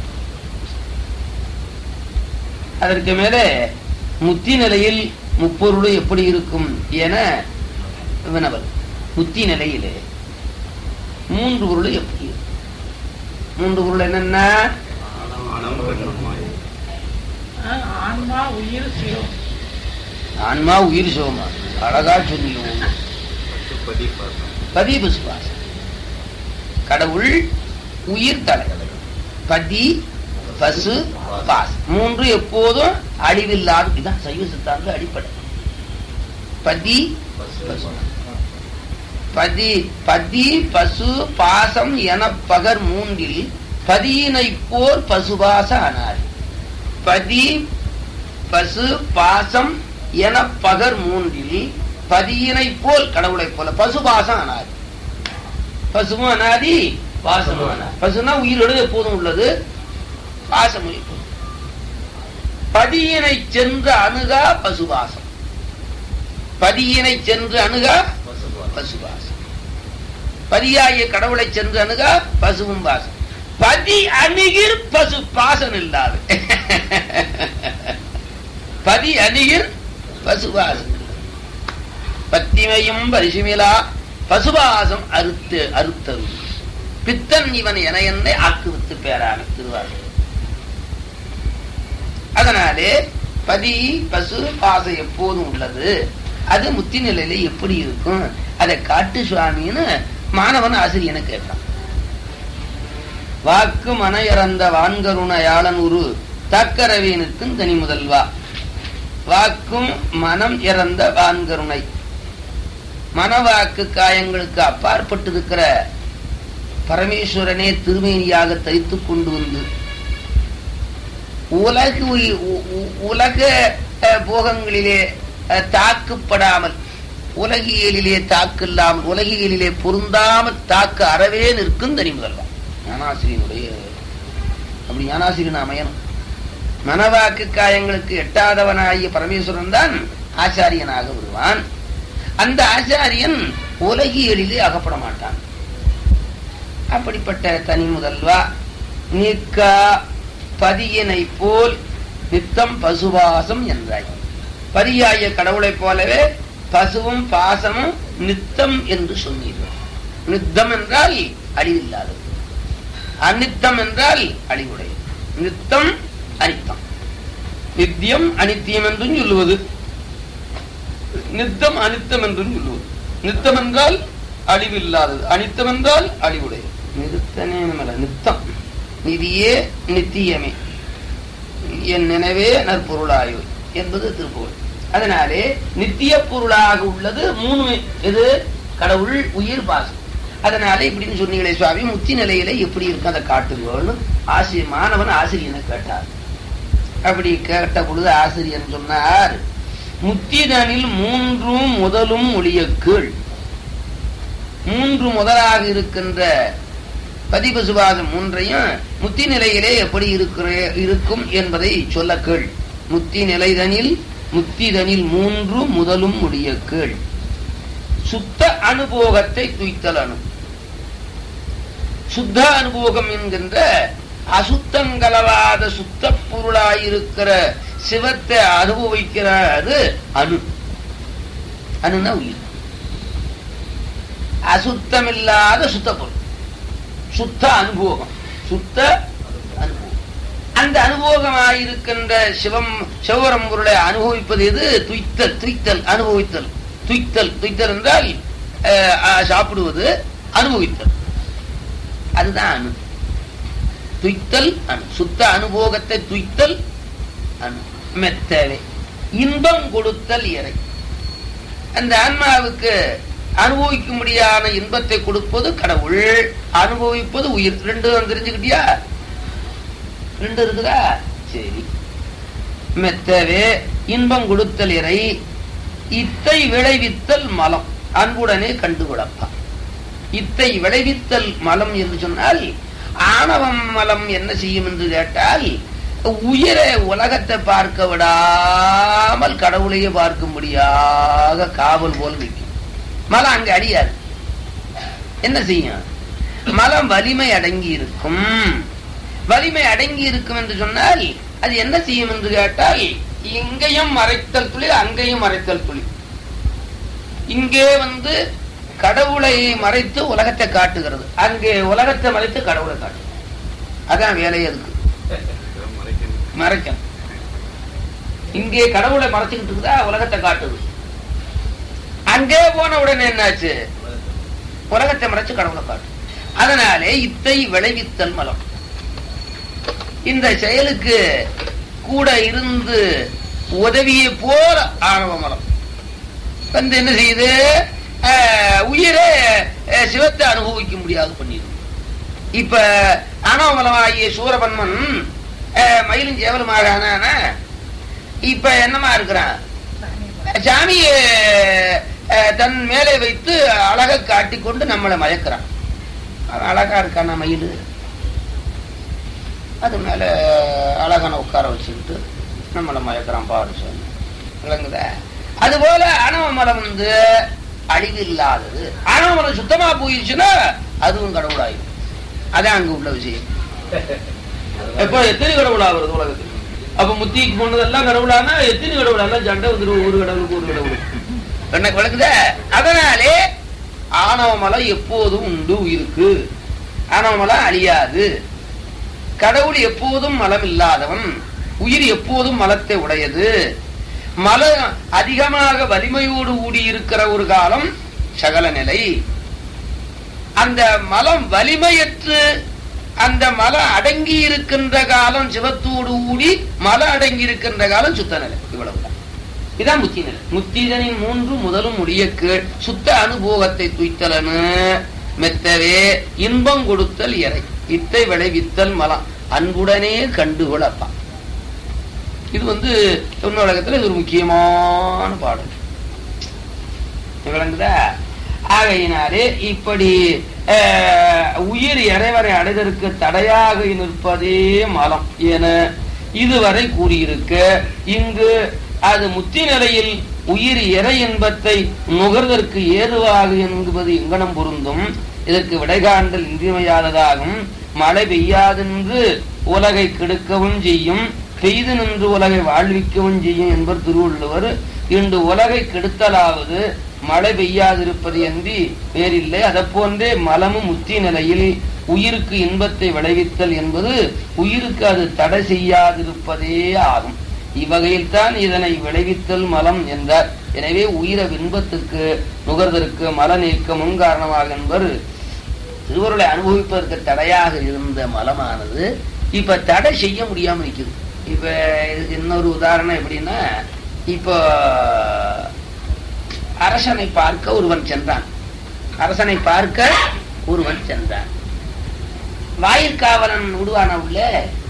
அதற்கு மேலே முத்தி நிலையில் முப்பொருள் எப்படி இருக்கும் என வினவல். முத்தி நிலையிலே மூன்று பொருள் எப்படி இருக்கும்? மூன்று பொருள் என்னென்ன? ஆன்மா உயிர் சிவம். ஆன்மா உயிர் சிவமா அழகா சொல்லுவோம். பதி பசுபாசம். கடவுள் உயிர் தலை, பதி பசு பாசம் மூன்று எப்போதும் அழிவில்லாத. இதுதான் சைவ சித்தாந்த அடிப்படை. பதி பசு பதி பதி பசு பாசம் என பகர் மூன்றில் பதியினை போர் பசுபாச அனார். பதி பசு பாசம் என பகர் மூன்றில் பதியினை போல் கடவுளை போல பசுபாசம் அனாதி. பசுவும் அனாதி, பாசமும் அனாதி. பசுனா உயிரோடு எப்போதும் உள்ளது, பாசம் பதியினை சென்று அணுகா பசுபாசம். பதியினை சென்று அணுகா பசுபாசம். பதியாகிய கடவுளை சென்று அணுகா பசுவும் பாசம். பதி அணுகிர் பசு பாசம் இல்லாது. பதி அணுகிர் பசுபாசம். பத்திமையும் பரிசுமிலா பசுபாசம் அறுத்து அறுத்தது பித்தன் இவன் என என்னை ஆக்குவித்து பேரான திருவாரூர். அதனாலே பதி பசு பாசம் எப்போதும் உள்ளது. அது முத்தி நிலையில எப்படி இருக்கும் அதை காட்டு சுவாமின்னு மாணவன் ஆசிரியனை கேட்டான். வாக்கு மன இறந்த வான்கருணையாளன் உரு தக்கரவேனுக்கும் தனி முதல்வா. வாக்கும் மனம் இறந்த வான்கருணை, மனவாக்கு காயங்களுக்கு அப்பாற்பட்டிருக்கிற பரமேஸ்வரனே திருமேனியாக தரித்து கொண்டு வந்து உலக உலக போகங்களிலே தாக்குப்படாமல், உலகியலிலே தாக்கு இல்லாமல், உலகியலிலே பொருந்தாமல் தாக்கு அறவே நிற்கும் தனி முதல்வன் ஞானாசிரியனுடைய. அப்படி ஞானாசிரியன் அமையணும். மனவாக்கு காயங்களுக்கு எட்டாதவனாகிய பரமேஸ்வரன் தான் ஆச்சாரியனாக வருவான். அந்த ஆச்சாரியன் உலகியலிலே அகப்பட மாட்டான். அப்படிப்பட்ட தனி முதல்வா நீக்கா பதியினை போல் நித்தம் பசுபாசம் என்றாய். பரியாய கடவுளை போலவே பசுவும் பாசமும் நித்தம் என்று சொன்னீர்கள். நித்தம் என்றால் அழிவில்லாதது, அனித்தம் என்றால் அழிவுடையது. நித்தம் அனித்தம், நித்தியம் அனித்தியம் என்றும் சொல்லுவது, நித்தம் அனித்தம் என்றும் சொல்லுவது. நித்தம் என்றால் அழிவில்லாதது, அனித்தம் என்றால் அழிவுடையது. நிறுத்தனே நமல நித்தம் நிதியே நித்தியமே என் நினைவே நற்பொருளாயோ என்பது திருப்புகழ். அதனாலே நித்திய பொருளாக உள்ளது மூணு. எது? கடவுள், உயிர், பாசம். அதனால இப்படின்னு சொன்னீங்களே சுவாமி, முத்தி நிலையில எப்படி இருக்கு அதை காட்டுங்கன்னு ஆசிரியர் மாணவன் ஆசிரியனை கேட்டார். அப்படி கேட்ட பொழுது ஆசிரியன் சொன்னார், முத்திதனில் மூன்றும் முதலும் ஒளிய கீழ். மூன்று முதலாக இருக்கின்ற பதிபசுபாசம் மூன்றையும் முத்தி நிலையிலே எப்படி இருக்கிற இருக்கும் என்பதை சொல்ல கேள். முத்தி நிலைதனில் முத்திதனில் மூன்று முதலும் ஒளிய கீழ். சுத்த அனுபோகத்தை துய்த்தல் அணு. சுத்த அனுபோகம் என்கின்ற அசுத்தங்கலவாத சுத்த பொருளாயிருக்கிற சிவத்தை அனுபவிக்கிறது அணு. அணுனா உயிர். அசுத்தமில்லாத சுத்த பொருள், சுத்த அனுபோகம், சுத்த அனுபவம். அந்த அனுபோகமாயிருக்கின்ற சிவம் சிவபரம் பொருளை அனுபவிப்பது எது? துய்த்தல். துய்த்தல் அனுபவித்தல். துய்த்தல் துய்த்தல் என்றால் சாப்பிடுவது, அனுபவித்தல். அதுதான் அணு. துய்த்தல் அணு. சுத்த அனுபோகத்தை துய்த்தல் அணு. மெத்தவே இன்பம் கொடுத்தல் இறை. அந்த ஆன்மாவுக்கு அனுபவிக்கும்படியான இன்பத்தை கொடுப்பது கடவுள், அனுபவிப்பது உயிர். ரெண்டு தெரிஞ்சுக்கிட்டியா? ரெண்டு இருக்குதா? சரி. மெத்தவே இன்பம் கொடுத்தல் இறை, இத்தை விளைவித்தல் மலம், அன்புடனே கண்டுவிடப்பா. இத்தை விளைவித்தல் மலம் என்று சொன்னால் ஆணவம் மலம் என்ன செய்யும் என்று கேட்டால், உயிரை உலகத்தை பார்க்க விடாமல் கடவுளையே பார்க்கும்படியாக காவல் போல் நிற்கும். மலம் அங்க அடியாது. என்ன செய்யும்? மலம் வலிமை அடங்கி இருக்கும். வலிமை அடங்கி இருக்கும் என்று சொன்னால் அது என்ன செய்யும் என்று கேட்டால், இங்கேயும் மறைத்தல் துளி, அங்கேயும் மறைத்தல் துளி. இங்கே வந்து கடவுளை மறைத்து உலகத்தை காட்டுகிறது, அங்கே உலகத்தை மறைத்து கடவுளை காட்டு. அதான் வேலை. அதுக்கு மறைக்கணும். இங்கே கடவுளை மறைச்சுக்கிட்டு இருக்குதா, உலகத்தை காட்டுது. அங்கே போன உடனே என்னாச்சு? உலகத்தை மறைச்சு கடவுளை காட்டு. அதனாலே இத்தை விளைவித்தல் மலம். இந்த செயலுக்கு கூட இருந்து உதவியை போல ஆணவ மலம் வந்து என்ன செய்யுது? உயிரை சிவத்தை அனுபவிக்க முடியாது பண்ணிடும். இப்ப ஆணவ மலமாகிய சூரபன்மன் மயிலும் சேவலுமாக ஆன இப்ப என்னமா இருக்கிறான்? சாமியை தன் மேலே வைத்து அழகை காட்டிக்கொண்டு நம்மளை மயக்கிறான். அழகா இருக்கான மயில், அது மேல அழகான உட்கார வச்சுக்கிட்டு நம்மளை மயக்கிறான். பாரு சொன்ன விளங்குத? அதுபோல ஆணவ மலம் வந்து அழிவு இல்லாதது. ஆணவ மலம் சுத்தமா போயிடுச்சுன்னா அதுவும் கடவுளாயும். அதான் அங்க உள்ள விஷயம். எப்ப எத்தனை கடவுளா வருது உலகத்துக்கு? அப்ப முத்திக்கு போனதெல்லாம் கடவுளானா எத்தனை கடவுளா? சண்டை வந்துடும். ஒரு கடவுளுக்கு ஒரு கடவுள் என்ன விளக்குத? அதனாலே ஆணவ மலம் எப்போதும் உண்டு உயிருக்கு. ஆணவ மலம் அழியாது. கடவுள் எப்போதும் மலம் இல்லாதவன். உயிர் எப்போதும் மலத்தை உடையது. மலம் அதிகமாக வலிமையோடு கூடி இருக்கிற ஒரு காலம் சகல நிலை. அந்த மலம் வலிமையற்று அந்த மலம் அடங்கி இருக்கின்ற காலம் சிவத்தோடு ஊடி மலம் அடங்கி இருக்கின்ற காலம் சுத்த நிலை. இவ்வளவுதான். இதான் முத்தி நிலை. முத்திதனின் மூன்று முதலும் உடைய கீழ். சுத்த அனுபோகத்தை துய்த்தலனு மெத்தவே இன்பம் கொடுத்தல் இறை, இத்தை விளைவித்தல் மலம், அன்புடனே கண்டுகொள்ளப்பா. இது வந்து உலகத்துல இது ஒரு முக்கியமான பாடல். விளங்குதா? ஆகையினாலே இப்படி உயிர் இறைவரை அடைதற்கு தடையாக நிற்பதே மலம் என இதுவரை கூறியிருக்க, இங்கு அது முத்தி நிலையில் உயிர் இறை என்பதை நுகர்தற்கு ஏதுவாக என்பது எங்கனம் பொருந்தும். இதற்கு விடைகாண்டல் இன்றியமையாததாகும். மழை பெய்யாதென்று உலகை கெடுக்கவும் செய்யும். பெய்து நின்று உலகை வாழ்விக்கவும் செய்யும் என்பர் திருவள்ளுவர். இன்று உலகை கெடுத்தலாவது மழை பெய்யாதிருப்பது என்று வேறில்லை. அதை போன்றே மலமும் முத்தி நிலையில் உயிருக்கு இன்பத்தை விளைவித்தல் என்பது உயிருக்கு அது தடை செய்யாதிருப்பதே ஆகும். இவ்வகையில் தான் இதனை விளைவித்தல் மலம் என்றார். எனவே உயிர இன்பத்துக்கு நுகர்தற்கு மல நீக்கமும் காரணமாக என்பர். திருவருளை அனுபவிப்பதற்கு தடையாக இருந்த மலமானது இப்ப தடை செய்ய முடியாம நிற்குது. இப்ப இதுக்கு இன்னொரு உதாரணம் எப்படின்னா, இப்போ அரசனை பார்க்க ஒருவன் சென்றான். அரசனை பார்க்க ஒருவன் சென்றான். வாயிற்காவலன் விடுவான உள்ள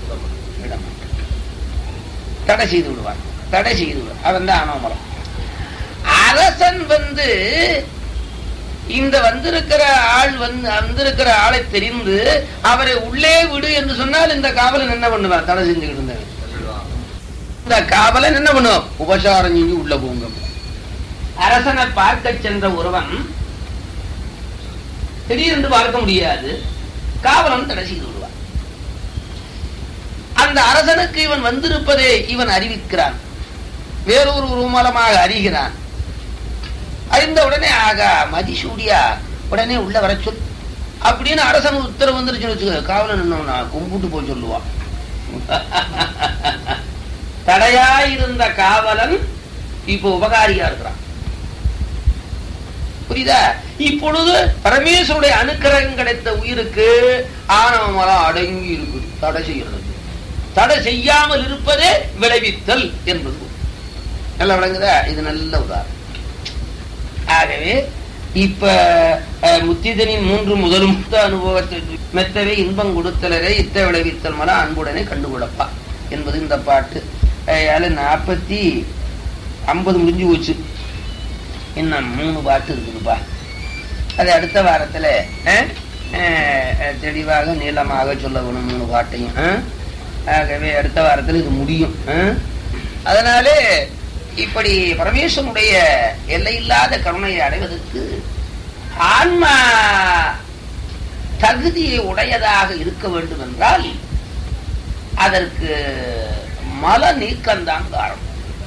தடை செய்து விடுவான். தடை செய்து விடுவான். அவன் தான் அனோமலம். அரசன் வந்து இந்த வந்திருக்கிற ஆள் வந்து வந்திருக்கிற ஆளை தெரிந்து அவரை உள்ளே விடு என்று சொன்னால் இந்த காவலன் என்ன பண்ணுவான்? தடை செஞ்சுக்கிட்டு இருந்தவன் இந்த காவலன் என்ன பண்ணுவோம்? உபசாரம் செஞ்சு உள்ள போங்க. அரசனை பார்க்க சென்ற ஒருவன் திடீரென்று பார்க்க முடியாது. காவலன் தடை செய்து விடுவான். அந்த அரசனுக்கு இவன் வந்திருப்பதை இவன் அறிவிக்கிறான். வேறொரு மூலமாக அறிகிறான். அறிந்த உடனே ஆக மதிசூடியா உடனே உள்ள வர சொல் அப்படின்னு அரசன் உத்தரவு வந்துருச்சு வச்சுக்க. காவலன் என்ன கும்பிட்டு போய் சொல்லுவான். தடையாயிருந்த காவலன் இப்போ உபகாரியா இருக்கிறான். புரியுதா? இப்பொழுது பரமேஸ்வருடைய அனுக்கிரகம் கிடைத்த உயிருக்கு ஆணவமலம் அடங்கி இருக்குது. தடை செய்யறது, தடை செய்யாமல் இருப்பதே விளைவித்தல் என்பது நல்ல விளங்குதா? இது நல்ல உதாரணம். ஆகவே இப்ப முத்திதனின் மூன்று முதல் முத்த அனுபவத்தை மெத்தவே இன்பம் கொடுத்தலரே இத்த விளைவித்தல் மல அன்புடனே கண்டுகொள்ளப்பா என்பது இந்த பாட்டு. நாற்பத்தி ஐம்பது முடிஞ்சு போச்சு. இன்னும் மூணு பாட்டு இருக்குதுப்பா. அது அடுத்த வாரத்துல தெளிவாக நீளமாக சொல்ல வேணும் மூணு பாட்டையும். ஆகவே அடுத்த வாரத்தில் இது முடியும். அதனாலே இப்படி பரமேஸ்வரனுடைய எல்லையில்லாத கருணையை அடைவதற்கு ஆன்மா தகுதியை உடையதாக இருக்க வேண்டும் என்றால் அதற்கு மல நீக்கம்தான் காரணம்.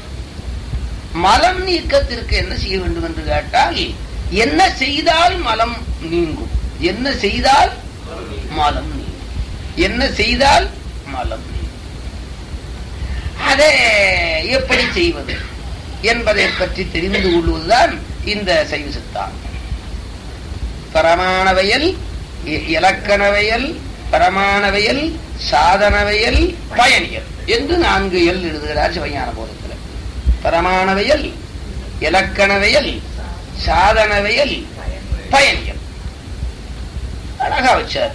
மலம் நீக்கத்திற்கு என்ன செய்ய வேண்டும் என்று கேட்டால், என்ன செய்தால் மலம் நீங்கும்? என்ன செய்தால் மலம் நீங்கும்? என்ன செய்தால் மலம் நீங்கும்? அதை எப்படி செய்வது என்பதை பற்றி தெரிந்து கொள்வதுதான் இந்த சைவ சித்தாந்தம். பரமானவையல், இலக்கணவையல், பரமானவையல், சாதனவையல், பயனியல் என்று நான்கு எல் எழுதுகிறார் சிவஞான போதத்தில். பரமானவையல், இலக்கணவையல், சாதனவையல், பயனியல். அழகா வச்சார்.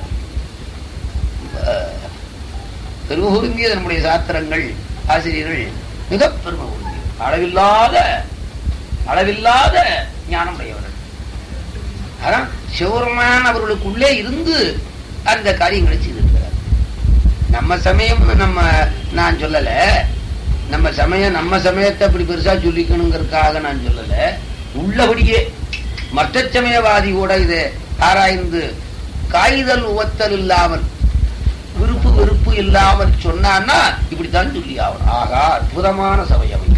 பெருமை பொருந்திய நம்முடைய சாத்திரங்கள் ஆசிரியர்கள் மிக பெருமை பொருந்திய அளவில்லாத அளவில்லாத ஞானம் உடையவர்கள். அதான் சிவபெருமான் அவர்களுக்குள்ளே இருந்து அந்த காரியங்களை செய்திருக்கிறார். நம்ம சமயம் நம்ம நான் சொல்லல, நம்ம சமயம் நம்ம சமயத்தை அப்படி பெருசா சொல்லிக்கணுங்கிறதுக்காக நான் சொல்லல. உள்ளபடியே மற்ற சமயவாதி கூட இதை ஆராய்ந்து காய்தல் உவத்தல் இல்லாமல் விருப்பு வெறுப்பு இல்லாமல் சொன்னான்னா இப்படித்தான் சொல்லி ஆகணும். ஆகா, அற்புதமான சபை அமைக்க,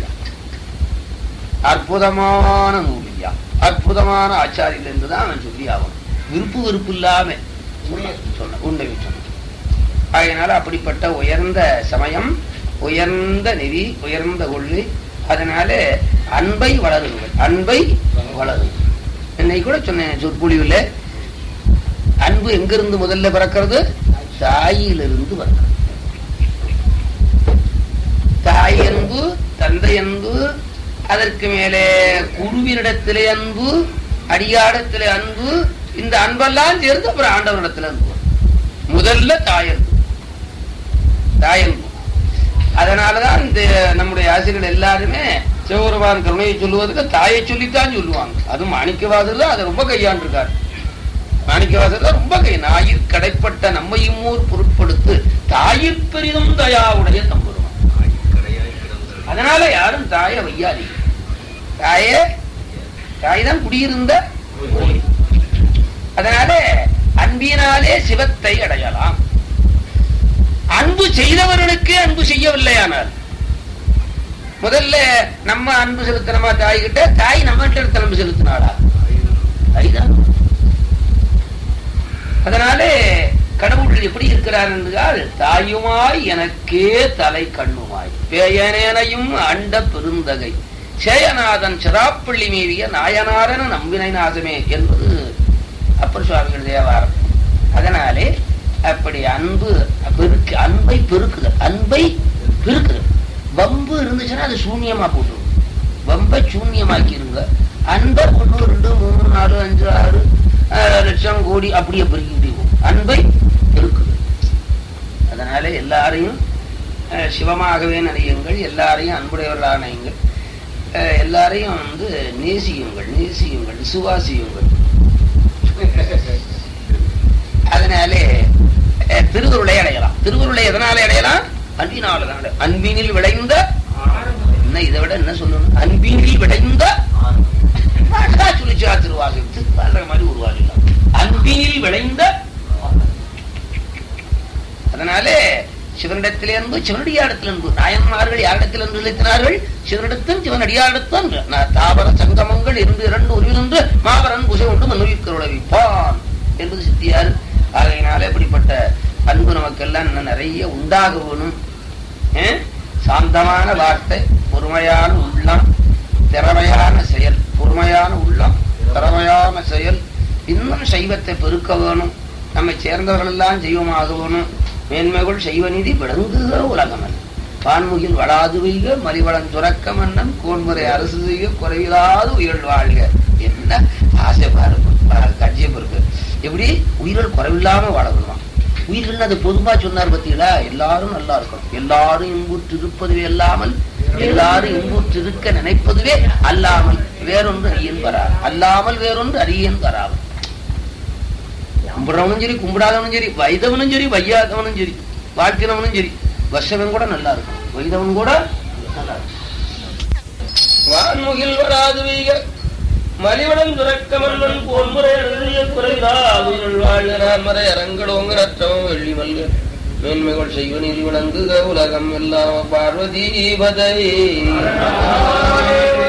அற்புதமான நூலியா, அற்புதமான ஆச்சாரியில் என்றுதான் அவன் சொல்லி ஆகணும். விருப்பு வெறுப்பு இல்லாம சொன்ன உண்மை சொன்ன. அதனால அப்படிப்பட்ட உயர்ந்த சமயம், உயர்ந்த நெறி, உயர்ந்த கொள்கை. அதனால அன்பை வளருங்கள், அன்பை வளருங்கள். என்னை கூட சொன்னேன் சொற்பொழிவுல, அன்பு எங்கிருந்து முதல்ல பிறக்கிறது? தாயிலிருந்து பிறக்கிறது. தாய் அன்பு, தந்தை அன்பு, அதற்கு மேலே குருவினிடத்திலே அன்பு, அடியாடத்திலே அன்பு. இந்த அன்பெல்லாம் சேர்ந்து அப்புறம் ஆண்டவரிடத்துல அன்பு. முதல்ல தாயன்பு, தாயன்பு. அதனாலதான் இந்த நம்முடைய ஆசிரியர்கள் எல்லாருமே சிவபெருமான் கருணையை சொல்லுவதற்கு தாயை சொல்லித்தான் சொல்லுவாங்க. அதுவும் மாணிக்கவாசர் தான் அதை ரொம்ப கையாண்டிருக்காரு. மாணிக்கவாசர் தான் ரொம்ப கை. நாயிற் கடைப்பட்ட நம்மையும் ஊர் பொருட்படுத்து தாயிற் பெரிதும் தயாவுடைய தம்புருவான். அதனால யாரும் தாய வையாதி. தாய தாய்தான் குடியிருந்த. அதனால அன்பினாலே சிவத்தை அடையலாம். அன்பு செய்தவர்களுக்கே அன்பு செய்யவில்லையானால் முதல்ல நம்ம அன்பு செலுத்தினமா தாய் கிட்ட, தாய் நம்ம கிட்ட அன்பு செலுத்தினாளா? அதுதான். அதனாலே கடவுள் எப்படி இருக்கிறார் என்றால், தாயுமாய் எனக்கே தலை கண்ணுமாய் பேயனேனையும் அண்ட பெருந்தகை சேயநாதன் சிராப்பள்ளி மேவிய நாயனாரன நம்பினை நாசமே என்பது அப்பர் சுவாமிகள் தேவாரம். அதனாலே அப்படி அன்பு பெருக்கு, அன்பை பெருக்குதல், அன்பை பெருக்குதல். வம்பு இருந்துச்சுன்னா அது சூன்யமா போட்டுரும். வம்பை சூன்யமாக்கிருங்க. அன்பை ஒன்று ரெண்டு மூணு நாலு அஞ்சு ஆறு லட்சம் கோடி அப்படியே பெருக்கிட்டே போகும். அன்பை பெருக்குது. அதனால எல்லாரையும் சிவமாகவே நினையுங்கள், எல்லாரையும் அன்புடையவர்களாக நினையுங்கள், எல்லாரையும் வந்து நேசியுங்கள், நேசியுங்கள், விசுவாசியுங்கள். அதனாலே திருவருளை அடையலாம். திருவருளை எதனால அடையலாம்? அன்பினால்தான். அன்பினில் விளைந்த என்ன, இதை விட என்ன சொல்லணும்? அன்பினில் விளைந்த சொல்லிச்சா திருவாக திருவாள மாதிரி உருவாகலாம். அன்பினில் விளைந்த. அதனாலே சிவனிடத்திலே அன்பு, சிவனடியாடத்தில் அன்பு. நாயன்மார்கள் யாரிடத்தில் அன்பு செலுத்தினார்கள்? சிவனிடத்தும் சிவனடியாடத்தும். தாவர சங்கமங்கள் இருந்து இரண்டு உருவிலிருந்து மாவரன் புசை ஒன்று மனுவிக்கருளை வைப்பான் என்பது சித்தியார். ஆகையினால இப்படிப்பட்ட அன்பு நமக்கெல்லாம் இன்னும் நிறைய உண்டாக வேணும். சாந்தமான வார்த்தை, பொறுமையான உள்ளம், திறமையான செயல். பொறுமையான உள்ளம், திறமையான செயல். இன்னும் சைவத்தை பெருக்க வேணும். நம்மை சேர்ந்தவர்கள் எல்லாம் செய்வமாக வேணும். மேன்மைகள் செய்வ நிதி விளங்குகிற உலகமன் பான்முகில் வளாது வைக மலிவளன் துறக்க மன்னன் கோன்முறை அரசு செய்ய குறைவிலாது உயிர் வாழ்க. என்ன ஆசை பாருங்க, கட்சியம் இருக்கு. எப்படி உயிர்கள் குறைவில்லாம வாழலாம். உயிர்கள் அது பொதுவா சொன்னார் பத்தீங்களா? எல்லாரும் நல்லா இருக்கணும், எல்லாரும் இன்புற்றிருப்பதுவே அல்லாமல், எல்லாரும் இன்புற்றிருக்க நினைப்பதுவே அல்லாமல் வேறொன்று அறியன் வராது, அல்லாமல் வேறொன்று அறியன் வராது. கும்பிடுறவனும் சரி, கும்பிடாதவனும் சரி, வைதவனும் சரி, வையாதவனும் சரி, வாழ்த்தினவனும் சரி, வருஷவன் கூட நல்லா இருக்கும், வைதவன் கூட நல்லா இருக்கும். வான்முகில் வராது வைக மலிவளம் துறக்க மன்னன் போன்முறை எழுதிய குறைவிலாது வாழ்கிறார் மறை அரங்களோங்க ரத்தம் வெள்ளி மல்க மேன்மைகள் செய்வ நீதி வணங்குக உலகம் எல்லாம் பார்வதி பதை.